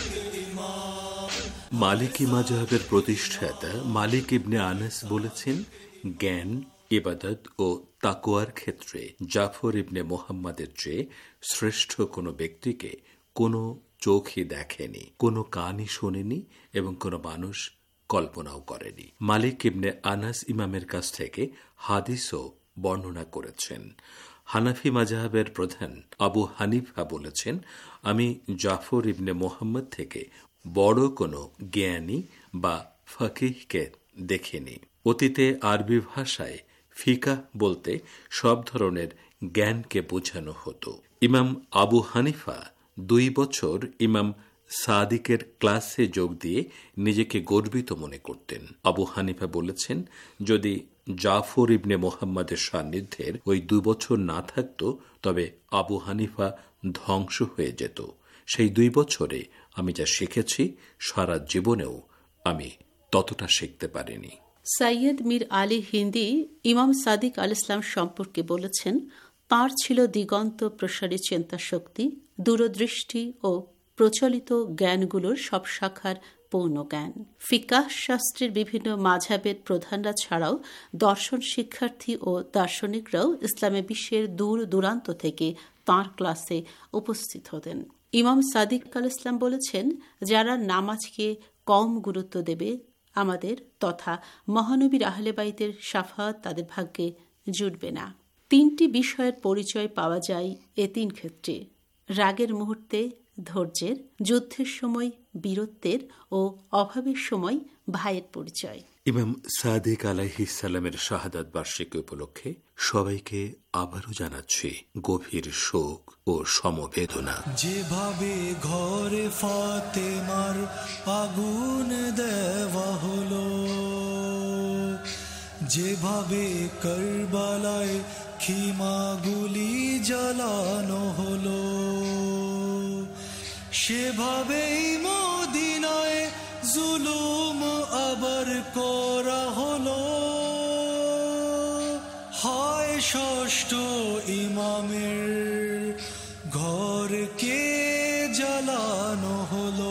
इमाम। মালিকি মাযহাবের প্রতিষ্ঠাতা মালিক ইবনে আনাস বলেছেন, জ্ঞান, ইবাদত ও তাকওয়ার ক্ষেত্রে জাফর ইবনে মুহাম্মাদের চেয়ে শ্রেষ্ঠ কোনো ব্যক্তিকে কোনো চোখই দেখেনি, কোনো কানই শোনেনি এবং কোনো মানুষ কল্পনাও করেনি। মালিক ইবনে আনাস ইমামের কাছ থেকে হাদিসও বর্ণনা করেছেন। হানাফি মাযহাবের প্রধান আবু হানিফা বলেছেন, আমি জাফর ইবনে মুহাম্মদ থেকে বড় কোনো জ্ঞানী বা ফকিহকে দেখিনি। অতীতে আরবি ভাষায় ফিকাহ বলতে সব ধরনের জ্ঞানকে বোঝানো হতো। ইমাম আবু হানিফা দুই বছর ইমাম সাদিকের ক্লাসে যোগ দিয়ে নিজেকে গর্বিত মনে করতেন। আবু হানিফা বলেছেন, যদি জাফর ইবনে মুহাম্মাদের সান্নিধ্যের ওই দুই বছর না থাকত তবে আবু হানিফা ধ্বংস হয়ে যেত। সেই দুই বছরে আমি যা শিখেছি সারা জীবনেও আমি ততটা শিখতে পারিনি। সৈয়দ মীর আলী হিন্দি ইমাম সাদিক আল ইসলাম সম্পর্কে বলেছেন, তাঁর ছিল দিগন্ত প্রসারী চিন্তা শক্তি, দূরদৃষ্টি ও প্রচলিত জ্ঞানগুলোর সব শাখার পূর্ণ জ্ঞান। ফিকাহ শাস্ত্রের বিভিন্ন মাযহাবের প্রধানরা ছাড়াও দর্শন শিক্ষার্থী ও দার্শনিকরাও ইসলামী বিশ্বের দূর দূরান্ত থেকে তাঁর ক্লাসে উপস্থিত হতেন। ইমাম সাদিক আল ইসলাম বলেছেন, যারা নামাজকে কম গুরুত্ব দেবে আমাদের তথা মহানবীর আহলে বাইতের শাফাত তাদের ভাগ্যে জুটবে না। তিনটি বিষয়ের পরিচয় পাওয়া যায় এ তিন ক্ষেত্রে: রাগের মুহূর্তে ধৈর্যের, যুদ্ধের সময় বীরত্বের ও অভাবের সময় ভাইয়ের পরিচয়। ইমাম সাদিক আলাইহিস সালামের শাহাদাত বার্ষিকী উপলক্ষে সবাইকে আবারও জানাচ্ছি গভীর শোক ও সমবেদনা। যেভাবে ঘরে ফাতেমার আগুন দেওয়া হলো, যেভাবে কারবালায় খিমাগুলি জ্বালানো হলো, সেভাবেই মদিনায় জুলুম আবার করা হলো। হায় ষষ্ঠ ইমামের ঘরকে জ্বালানো হলো।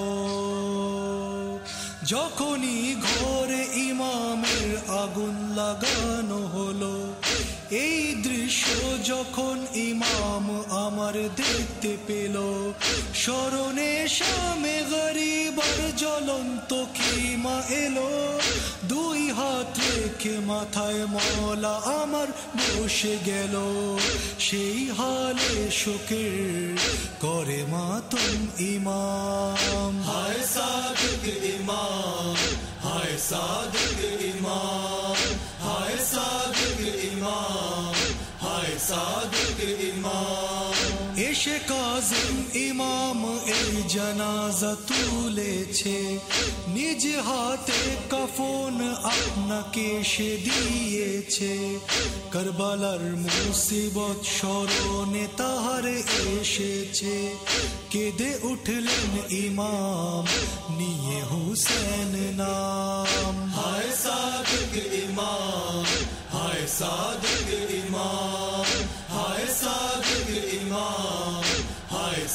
যখনই ঘরে ইমামের আগুন লাগানো হলো, এই দৃশ্য যখন ইমাম আমার দেখতে পেল, স্মরণে শামে গরিবার জ্বলন্ত খিমা এলো। দুই হাত রেখে মাথায় মওলা আমার বসে গেল, সেই হালে শোকের করে মাতম ইমাম। হায় সাদিক ইমাম, হায় সাদিক ইমাম, হায় সাদিক ইমাম, হায় সাদিক ইমাম। এসে কাজিম ইমাম এই জানাজা তুলেছে, নিজ হাতে কাফন আপনাকে সে দিয়েছে। কারবালার মুসিবত স্মরণে তাহারে এসেছে, কেঁদে উঠলেন ইমাম নিয়ে হুসেন নাম। হায় সাদিক ইমাম, হায় সাদিক ইমাম,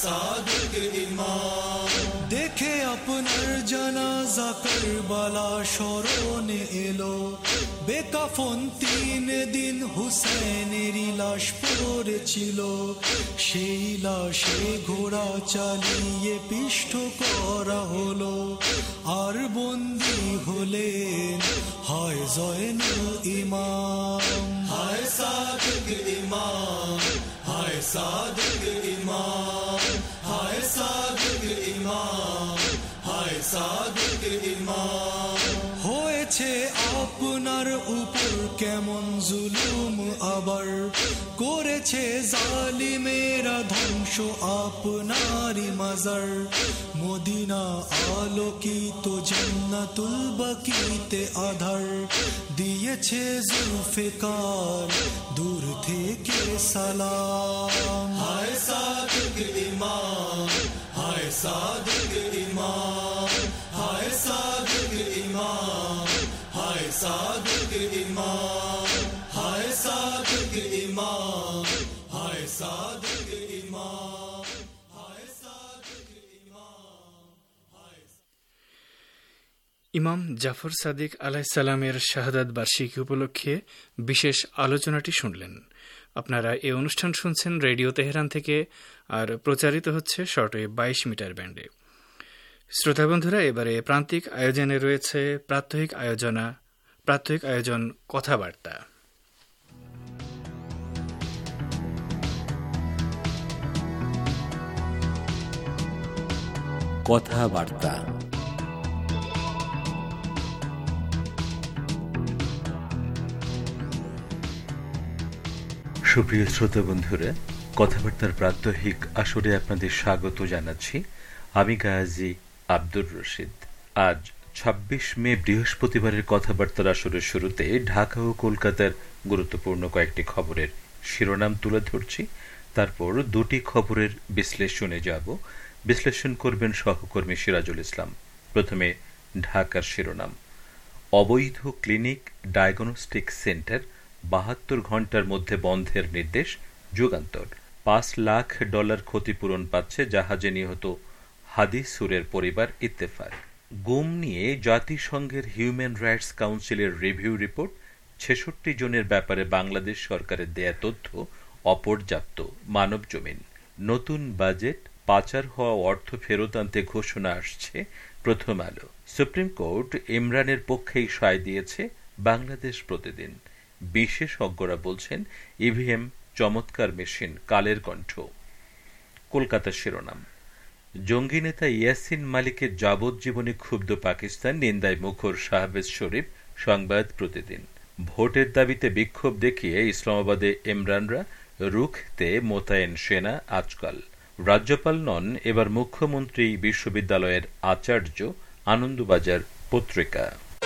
সাদিক ইমাম। দেখে আপনার জানাজা কারবালা স্মরণে এলো, বেকাফন তিন দিন হুসেনেরই লাশ পড়েছিল, সেই লাশে ঘোড়া চালিয়ে পিষ্ট করা হলো, আর বন্দী হলেন হায় জয়নুল ইমাম। হায় সাদিক ইমাম, হায় সাদিক ইমাম, হায় সাদিক ইমাম, হায় সাদিক ইমাম। হয়েছে আপনার উপর কেমন জুলুম আবার, করেছে জালিমেরা ধ্বংস আপনারই মাজার, মদিনা আলোকিত জান্নাতুল বাকিতে আধার, দিয়েছে জুলফিকার দূর থেকে সালাম। হায় সাদিক ইমাম, হায় সাদিক ইমাম, হায় সাদিক ইমাম, হায় সাদিক ইমাম, হায় সাদিক ইমাম, হায় সাদিক ইমাম, হায় সাদিক ইমাম। ইমাম জাফর সাদিক আলাইহিসসালামের শাহাদাত বার্ষিকী উপলক্ষে বিশেষ আলোচনাটি শুনলেন। আপনারা এই অনুষ্ঠান শুনছেন রেডিও তেহরান থেকে, আর প্রচারিত হচ্ছে শর্টওয়েভ বাইশ মিটার ব্যান্ডে। শ্রোতা বন্ধুরা, এবারে প্রান্তিক আয়োজনে রয়েছে প্রাত্যহিক আয়োজনা প্রাত্যহিক আয়োজন কথাবার্তা। কথাবার্তা সুপ্রিয় শ্রোতা বন্ধুরা, কথাবার্তার প্রাত্যহিক আসরে আপনাদের স্বাগত জানাচ্ছি। আমি গাজী আব্দুর রশিদ। আজ ছাব্বিশ মে বৃহস্পতিবারের কথাবার্তার আসরের শুরুতে ঢাকা ও কলকাতার গুরুত্বপূর্ণ কয়েকটি খবরের শিরোনাম তুলে ধরছি। তারপর দুটি খবরের বিশ্লেষণে যাব। বিশ্লেষণ করবেন সহকর্মী সিরাজুল ইসলাম। প্রথমে ঢাকার শিরোনাম। অবৈধ ক্লিনিক ডায়াগনস্টিক সেন্টার বাহাত্তর ঘন্টার মধ্যে বন্ধের নির্দেশ যুগান্তর। পাঁচ লাখ ডলার ক্ষতিপূরণ পাচ্ছে জাহাজে নিহত হাদিসুরের পরিবার ইত্তেফাক। গুম নিয়ে জাতিসংঘের হিউম্যান রাইটস কাউন্সিলের রিভিউ রিপোর্ট। ছেষট্টি জনের ব্যাপারে বাংলাদেশ সরকারের দেয়া তথ্য অপর্যাপ্ত। মানব জমিন। নতুন বাজেট, পাচার হওয়া অর্থ ফেরত আনতে ঘোষণা আসছে। প্রথম আলো। সুপ্রিম কোর্ট ইমরানের পক্ষেই সায় দিয়েছে বাংলাদেশ প্রতিদিন। বিশেষজ্ঞরা বলছেন ইভিএম চমৎকার মেশিন, কালের কণ্ঠ। কলকাতা শিরোনাম। জঙ্গি নেতা ইয়াসিন মালিকের যাবজ্জীবনে ক্ষুব্ধ পাকিস্তান, নিন্দায় মুখর শাহবাজ শরীফ। সংবাদ প্রতিদিন। ভোটের দাবিতে বিক্ষোভ দেখিয়ে ইসলামাবাদে ইমরানরা, রুখতে মোতায়েন সেনা আজকাল। রাজ্যপাল নন এবার মুখ্যমন্ত্রী, বিশ্ববিদ্যালয়ের আচার্য। আনন্দবাজার পত্রিকা।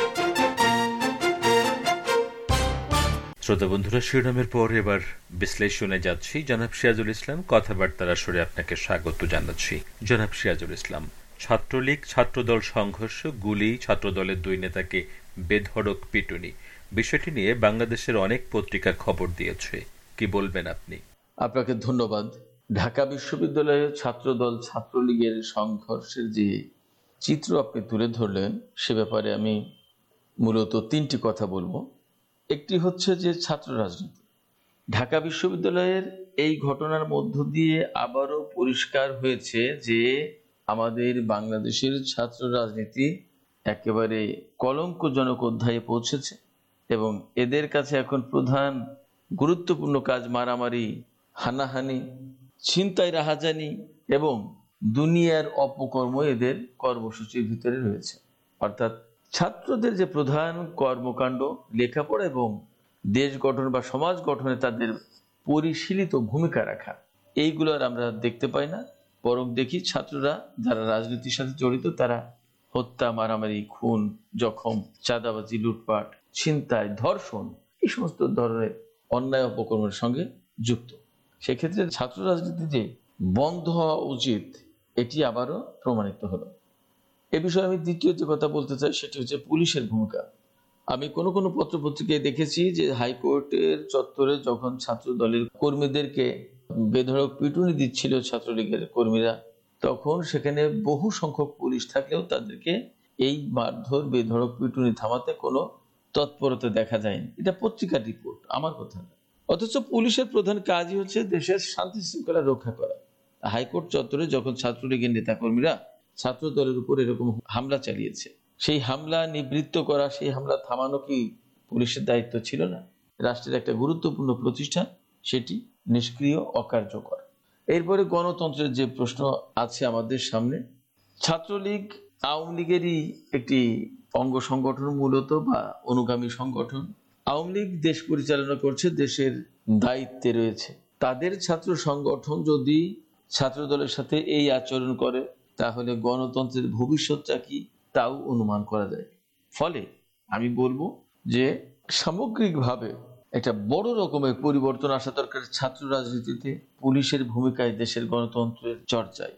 শ্রোতা বন্ধুরা, শিরোনামের পর এবার বিশ্লেষণে যাচ্ছি। জনাব সিরাজুল ইসলাম, কথাবার্তার আসরে আপনাকে স্বাগত জানাচ্ছি। জনাব সিরাজুল ইসলাম, ছাত্রলীগ ছাত্রদল সংঘর্ষ, গুলি, ছাত্রদলের দুই নেতাকে বেধড়ক পিটুনি, বিষয়টি নিয়ে বাংলাদেশের অনেক পত্রিকা খবর দিয়েছে, কি বলবেন আপনি? আপনাকে ধন্যবাদ। ঢাকা বিশ্ববিদ্যালয়ের ছাত্রদল ছাত্রলীগের সংঘর্ষের যে চিত্র আপনি তুলে ধরলেন, সে ব্যাপারে আমি মূলত তিনটি কথা বলবো। একটি হচ্ছে যে ছাত্র রাজনীতি। ঢাকা বিশ্ববিদ্যালয়ের এই ঘটনার মধ্য দিয়ে আবারও পরিষ্কার হয়েছে যে আমাদের বাংলাদেশের ছাত্র রাজনীতি একেবারে কলঙ্কজনক অধ্যায়ে পৌঁছেছে এবং এদের কাছে এখন প্রধান গুরুত্বপূর্ণ কাজ মারামারি, হানাহানি, ছিনতাই, রাহাজানি এবং দুনিয়ার অপকর্ম এদের কর্মসূচির ভিতরে রয়েছে। অর্থাৎ ছাত্রদের যে প্রধান কর্মকাণ্ড লেখাপড়া এবং দেশ গঠন বা সমাজ গঠনে তাদের পরিশীলিত ভূমিকা রাখা, এইগুলো আর আমরা দেখতে পাই না। বরং দেখি ছাত্ররা যারা রাজনীতির সাথে জড়িত তারা হত্যা, মারামারি, খুন, জখম, চাঁদাবাজি, লুটপাট, ছিনতাই, ধর্ষণ, এই সমস্ত ধরনের অন্যায় অপকর্মের সঙ্গে যুক্ত। সেক্ষেত্রে ছাত্র রাজনীতি যে বন্ধ হওয়া উচিত, এটি আবারও প্রমাণিত হলো। এ বিষয়ে আমি দ্বিতীয় যে কথা বলতে চাই সেটি হচ্ছে পুলিশের ভূমিকা। আমি কোনো কোনো পত্র পত্রিকায় দেখেছি যে হাইকোর্টের চত্বরে যখন ছাত্র দলের কর্মীদেরকে বেধড়ক পিটুনি দিচ্ছিল ছাত্রলীগের কর্মীরা, তখন সেখানে বহু সংখ্যক পুলিশ থাকলেও তাদেরকে এই মারধর বেধড়ক পিটুনি থামাতে কোনো তৎপরতা দেখা যায়নি। এটা পত্রিকার রিপোর্ট, আমার কথা না। অথচ পুলিশের প্রধান কাজই হচ্ছে দেশের শান্তি শৃঙ্খলা রক্ষা করা। হাইকোর্ট চত্বরে যখন ছাত্রলীগের নেতাকর্মীরা ছাত্র দলের উপর এরকম হামলা চালিয়েছে, সেই হামলা নিবৃত্ত করা, সেই হামলা থামানো কি পুলিশের দায়িত্ব ছিল না? রাষ্ট্রের একটা গুরুত্বপূর্ণ প্রতিষ্ঠান, সেটি নিষ্ক্রিয়, অকার্যকর। এরপরে গণতন্ত্রের যে প্রশ্ন আছে আমাদের সামনে, ছাত্রলীগ আওয়ামী লীগেরই একটি অঙ্গ সংগঠন মূলত, বা অনুগামী সংগঠন। আওয়ামী লীগ দেশ পরিচালনা করছে, দেশের দায়িত্বে রয়েছে। তাদের ছাত্র সংগঠন যদি ছাত্র দলের সাথে এই আচরণ করে, তাহলে গণতন্ত্রের ভবিষ্যৎটা কি তাও অনুমান করা যায়। ফলে আমি বলবো যে সামগ্রিকভাবে একটা বড় রকমের পরিবর্তন আসা দরকার ছাত্র রাজনীতিতে, পুলিশের ভূমিকায় দেশের গণতন্ত্রের চর্চায়।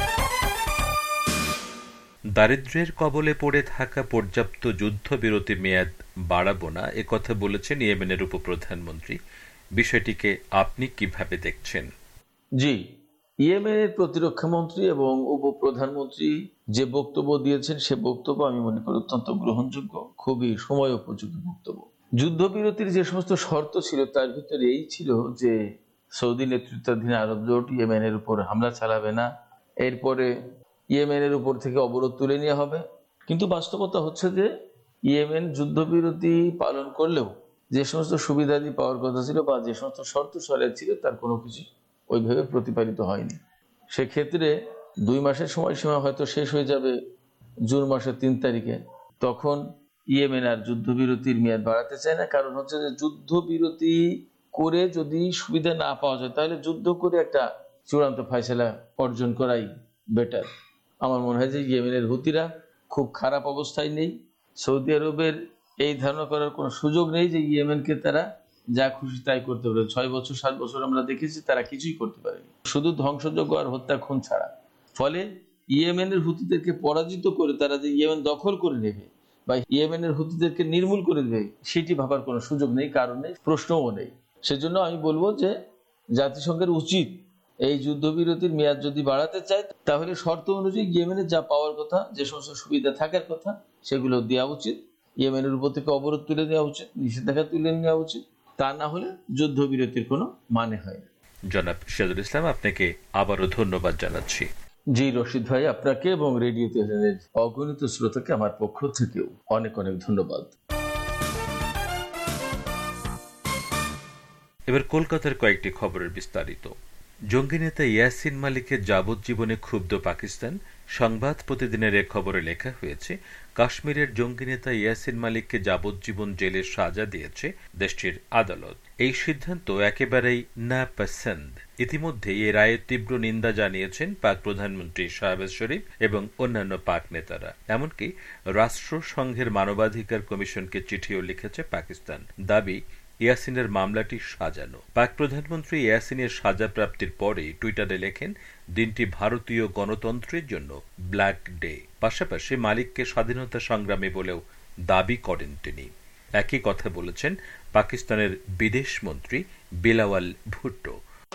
দারিদ্র্যের কবলে পড়ে থাকা পর্যাপ্ত যুদ্ধবিরতি মেয়াদ বাড়াবো না, একথা বলেছেন ইয়েমেনের উপপ্রধানমন্ত্রী। বিষয়টিকে আপনি কিভাবে দেখছেন? জি, ইয়েমেনের প্রতিরক্ষা মন্ত্রী এবং উপপ্রধানমন্ত্রী যে বক্তব্য দিয়েছেন, সে বক্তব্য আমি মনে করি অত্যন্ত গ্রহণযোগ্য, খুবই সময় উপযোগী বক্তব্য। যুদ্ধবিরতির যে সমস্ত শর্ত ছিল তার ভিতরে এই ছিল যে সৌদি নেতৃত্বাধীন আরব জোট ইয়েমেনের উপর হামলা চালাবে না, এরপরে ইয়েমেনের উপর থেকে অবরোধ তুলে নেওয়া হবে। কিন্তু বাস্তবতা হচ্ছে যে ইয়েমেন যুদ্ধবিরতি পালন করলেও যে সমস্ত সুবিধাদি পাওয়ার কথা ছিল বা যে সমস্ত শর্ত সরাই ছিল, তার কোনো কিছু ওইভাবে প্রতিপালিত হয়নি। সেক্ষেত্রে দুই মাসের সময়সীমা হয়তো শেষ হয়ে যাবে জুন মাসের তিন তারিখে। তখন ইয়েমেন আর যুদ্ধবিরতির মেয়াদ বাড়াতে চায় না, কারণ হচ্ছে যে যুদ্ধবিরতি করে যদি সুবিধা না পাওয়া যায়, তাহলে যুদ্ধ করে একটা চূড়ান্ত ফয়সালা অর্জন করাই বেটার। আমার মনে হয় যে ইয়েমেনের হুতিরা খুব খারাপ অবস্থায় নেই। সৌদি আরবের এই ধারণা করার কোনো সুযোগ নেই যে ইয়েমেনকে তারা যা খুশি তাই করতে পারে। ছয় বছর সাত বছর আমরা দেখেছি তারা কিছুই করতে পারেনি, শুধু ধ্বংসযজ্ঞ আর হত্যা খুন ছাড়া। ফলে ইয়েমেনের হুতিদেরকে পরাজিত করে তারা যে ইয়েমেন দখল করে নেবে বা ইয়েমেনের হুতিদেরকে নির্মূল করে দেবে, সেটি ভাবার কোনো সুযোগ নেই, কারণ নেই, প্রশ্নও নেই। সেজন্য আমি বলবো যে জাতিসংঘের উচিত এই যুদ্ধবিরতির মেয়াদ যদি বাড়াতে চায়, তাহলে শর্ত অনুযায়ী ইয়েমেনের যা পাওয়ার কথা, যে সমস্ত সুবিধা থাকার কথা, সেগুলো দেওয়া উচিত। ইয়েমেনের উপর থেকে অবরোধ তুলে দেওয়া উচিত, নিষেধাজ্ঞা তুলে নেওয়া উচিত। তা না হলে যুদ্ধবিরতির কোনো মানে হয় না। জনাব সিরাজুল ইসলাম, আপনাকে আবারও ধন্যবাদ জানাচ্ছি। জি রশিদ ভাই, আপনাকে এবং রেডিও তেহরানের অগণিত শ্রোতাকে আমার পক্ষ থেকেও অনেক অনেক ধন্যবাদ। এবার কলকাতার কয়েকটি খবরের বিস্তারিত। জঙ্গি নেতা ইয়াসিন মালিকের যাবজ্জীবনে ক্ষুব্ধ পাকিস্তান। সংবাদ প্রতিদিনের এ খবরে লেখা হয়েছে, কাশ্মীরের জঙ্গি নেতা ইয়াসিন মালিককে যাবজ্জীবন জেলের সাজা দিয়েছে দেশটির আদালত। এই সিদ্ধান্ত একেবারেই না পছন্দ। ইতিমধ্যে এই রায়ের তীব্র নিন্দা জানিয়েছেন পাক প্রধানমন্ত্রী শাহবাজ শরীফ এবং অন্যান্য পাক নেতারা। এমনকি রাষ্ট্রসংঘের মানবাধিকার কমিশনকে চিঠিও লিখেছে পাকিস্তান। দাবি, ইয়াসিনের মামলাটি সাজানো। পাক প্রধানমন্ত্রী ইয়াসিনের সাজা প্রাপ্তির পরে টুইটারে লেখেন, দিনটি ভারতীয় গণতন্ত্রের জন্য ব্ল্যাক ডে। পাশাপাশি মালিককে স্বাধীনতা সংগ্রামী বলেও দাবি করেন তিনি। একই কথা বলেছেন পাকিস্তানের বিদেশ মন্ত্রী বিলাওয়াল ভুট্টো।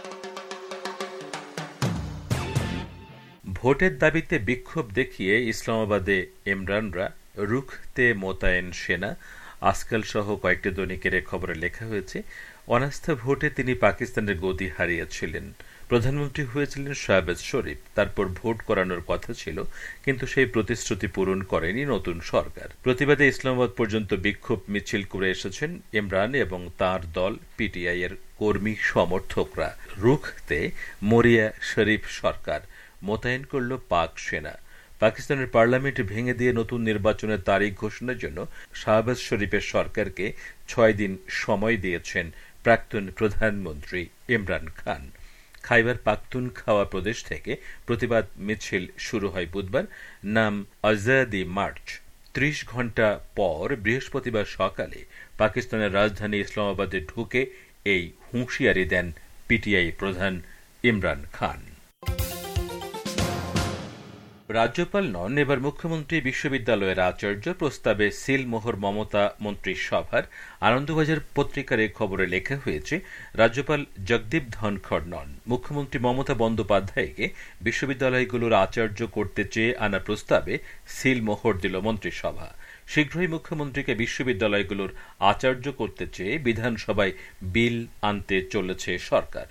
ভোটের দাবিতে বিক্ষোভ দেখিয়ে ইসলামাবাদে ইমরানরা রুখতে মোতায়েন সেনা। আজকাল সহ কয়েকটি দৈনিকের খবরে লেখা হয়েছে, অনাস্থা ভোটে তিনি পাকিস্তানের গদি হারিয়েছিলেন। প্রধানমন্ত্রী হয়েছিলেন শাহবাজ শরীফ, তারপর ভোট করানোর কথা ছিল, কিন্তু সেই প্রতিশ্রুতি পূরণ করেনি নতুন সরকার। প্রতিবাদে ইসলামাবাদ পর্যন্ত বিক্ষোভ মিছিল করে এসেছেন ইমরান এবং তার দল পিটিআই এর কর্মী সমর্থকরা। রুখতে মরিয়া শরীফ সরকার মোতায়েন করল পাক সেনা। পাকিস্তানের পার্লামেন্ট ভেঙে দিয়ে নতুন নির্বাচনের তারিখ ঘোষণার জন্য শাহবাজ শরীফের সরকারকে ছয় দিন সময় দিয়েছেন প্রাক্তন প্রধানমন্ত্রী ইমরান খান। খাইবার পাখতুনখাওয়া প্রদেশ থেকে প্রতিবাদ মিছিল শুরু হয় বুধবার, নাম আজাদি মার্চ। ত্রিশ ঘণ্টা পর বৃহস্পতিবার সকালে পাকিস্তানের রাজধানী ইসলামাবাদে ঢুকে এই হুঁশিয়ারি দেন পিটিআই প্রধান ইমরান খান। রাজ্যপাল নন, এবার মুখ্যমন্ত্রী বিশ্ববিদ্যালয়ের আচার্য প্রস্তাবে সিল মোহর মমতা মন্ত্রী সভার। আনন্দবাজার পত্রিকার এই খবরে লেখা হয়েছে, রাজ্যপাল জগদীপ ধনখড় নন, মুখ্যমন্ত্রী মমতা বন্দ্যোপাধ্যায়কে বিশ্ববিদ্যালয়গুলোর আচার্য করতে চেয়ে আনা প্রস্তাবে সিল মোহর দিল মন্ত্রিসভা। শীঘ্রই মুখ্যমন্ত্রীকে বিশ্ববিদ্যালয়গুলোর আচার্য করতে চেয়ে বিধানসভায় বিল আনতে চলেছে সরকার।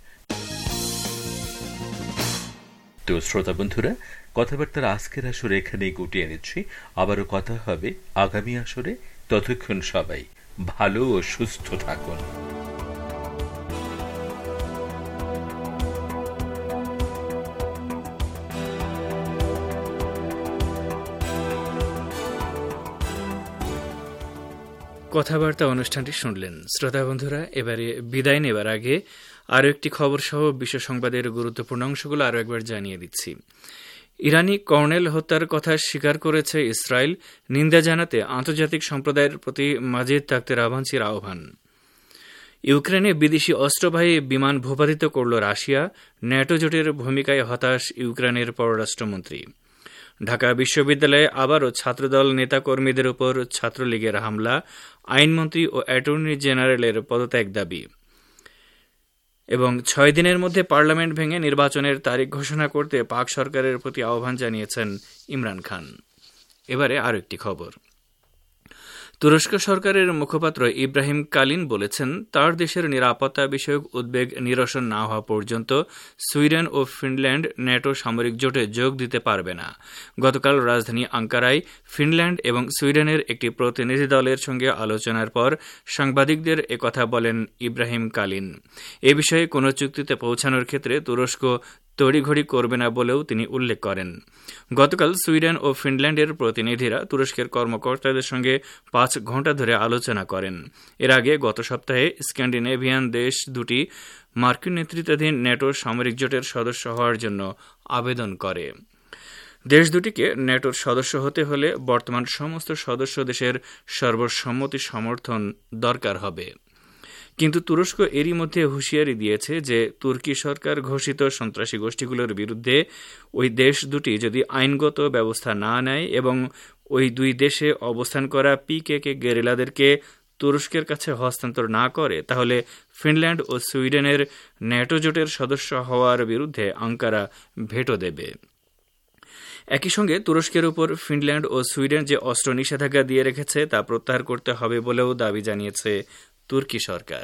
তো শ্রোতা বন্ধুরা, কথাবার্তার আজকের আসরে এখানেই গুটিয়ে নিচ্ছি। আবারও কথা হবে আগামী আসরে। ততক্ষণ সবাই ভালো ও সুস্থ থাকুন। কথাবার্তা অনুষ্ঠানটি শুনলেন শ্রোতা বন্ধুরা। এবারে বিদায় নেবার আগে আরও একটি খবর সহ বিশ্ব সংবাদের গুরুত্বপূর্ণ অংশগুলো আরও একবার জানিয়ে দিচ্ছি। ইরানি কর্নেল হত্যার কথা স্বীকার করেছে ইসরায়েল। নিন্দা জানাতে আন্তর্জাতিক সম্প্রদায়ের প্রতি মাজিদ তাকতে রাভানচির আহ্বান। ইউক্রেনে বিদেশি অস্ত্রবাহী বিমান ভূপাতিত করল রাশিয়া। ন্যাটো জোটের ভূমিকায় হতাশ ইউক্রেনের পররাষ্ট্রমন্ত্রী। ঢাকা বিশ্ববিদ্যালয়ে আবারও ছাত্রদল নেতাকর্মীদের উপর ছাত্রলীগের হামলা। আইনমন্ত্রী ও অ্যাটর্নি জেনারেলের পদত্যাগ দাবি। এবং ছয় দিনের মধ্যে পার্লামেন্ট ভেঙে নির্বাচনের তারিখ ঘোষণা করতে পাক সরকারের প্রতি আহ্বান জানিয়েছেন ইমরান খান। এবারে আরও একটি খবর। তুরস্ক সরকারের মুখপাত্র ইব্রাহিম কালিন বলেছেন, তার দেশের নিরাপত্তা বিষয়ক উদ্বেগ নিরসন না হওয়া পর্যন্ত সুইডেন ও ফিনল্যান্ড ন্যাটো সামরিক জোটে যোগ দিতে পারবে না। গতকাল রাজধানী আঙ্কারায় ফিনল্যান্ড এবং সুইডেনের একটি প্রতিনিধি দলের সঙ্গে আলোচনার পর সাংবাদিকদের একথা বলেন ইব্রাহিম কালিন। এ বিষয়ে কোনো চুক্তিতে পৌঁছানোর ক্ষেত্রে তুরস্ক তড়িঘড়ি করবে না বলেও তিনি উল্লেখ করেন। গতকাল সুইডেন ও ফিনল্যান্ডের প্রতিনিধিরা তুরস্কের কর্মকর্তাদের সঙ্গে পাঁচ ঘণ্টা ধরে আলোচনা করেন। এর আগে গত সপ্তাহে স্ক্যান্ডিনেভিয়ান দেশ দুটি মার্কিন নেতৃত্বাধীন ন্যাটো সামরিক জোটের সদস্য হওয়ার জন্য আবেদন করে। দেশ দুটিকে ন্যাটোর সদস্য হতে হলে বর্তমান সমস্ত সদস্য দেশের সর্বসম্মতি সমর্থন দরকার হবে। কিন্তু তুরস্ক এরই মধ্যে হুঁশিয়ারি দিয়েছে যে তুর্কি সরকার ঘোষিত সন্ত্রাসী গোষ্ঠীগুলোর বিরুদ্ধে ওই দেশ দুটি যদি আইনগত ব্যবস্থা না নেয় এবং ওই দুই দেশে অবস্থান করা পিকেকে গেরিলাদেরকে তুরস্কের কাছে হস্তান্তর না করে, তাহলে ফিনল্যান্ড ও সুইডেনের ন্যাটো জোটের সদস্য হওয়ার বিরুদ্ধে আঙ্কারা ভেটো দেবে। একই সঙ্গে তুরস্কের উপর ফিনল্যান্ড ও সুইডেন যে অস্ত্র নিষেধাজ্ঞা দিয়ে রেখেছে তা প্রত্যাহার করতে হবে বলেও দাবি জানিয়েছে তুর্কি সরকার।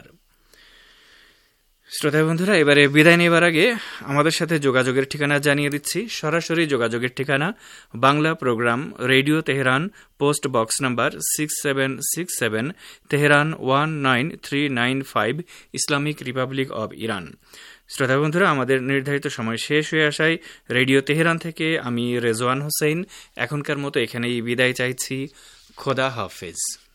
শ্রোতা বন্ধুরা, এবারে বিদায় নেবার আগে আমাদের সাথে যোগাযোগের ঠিকানা জানিয়ে দিচ্ছি। সরাসরি যোগাযোগের ঠিকানা Bangla program, radio Tehran, post box number six seven six seven, Tehran one nine three nine five, Islamic Republic of Iran. শ্রোতা বন্ধুরা, আমাদের নির্ধারিত সময় শেষ হয়ে আসায় রেডিও তেহরান থেকে আমি রেজওয়ান হোসেন এখনকার মতো এখানেই বিদায় চাইছি। খোদা হাফেজ।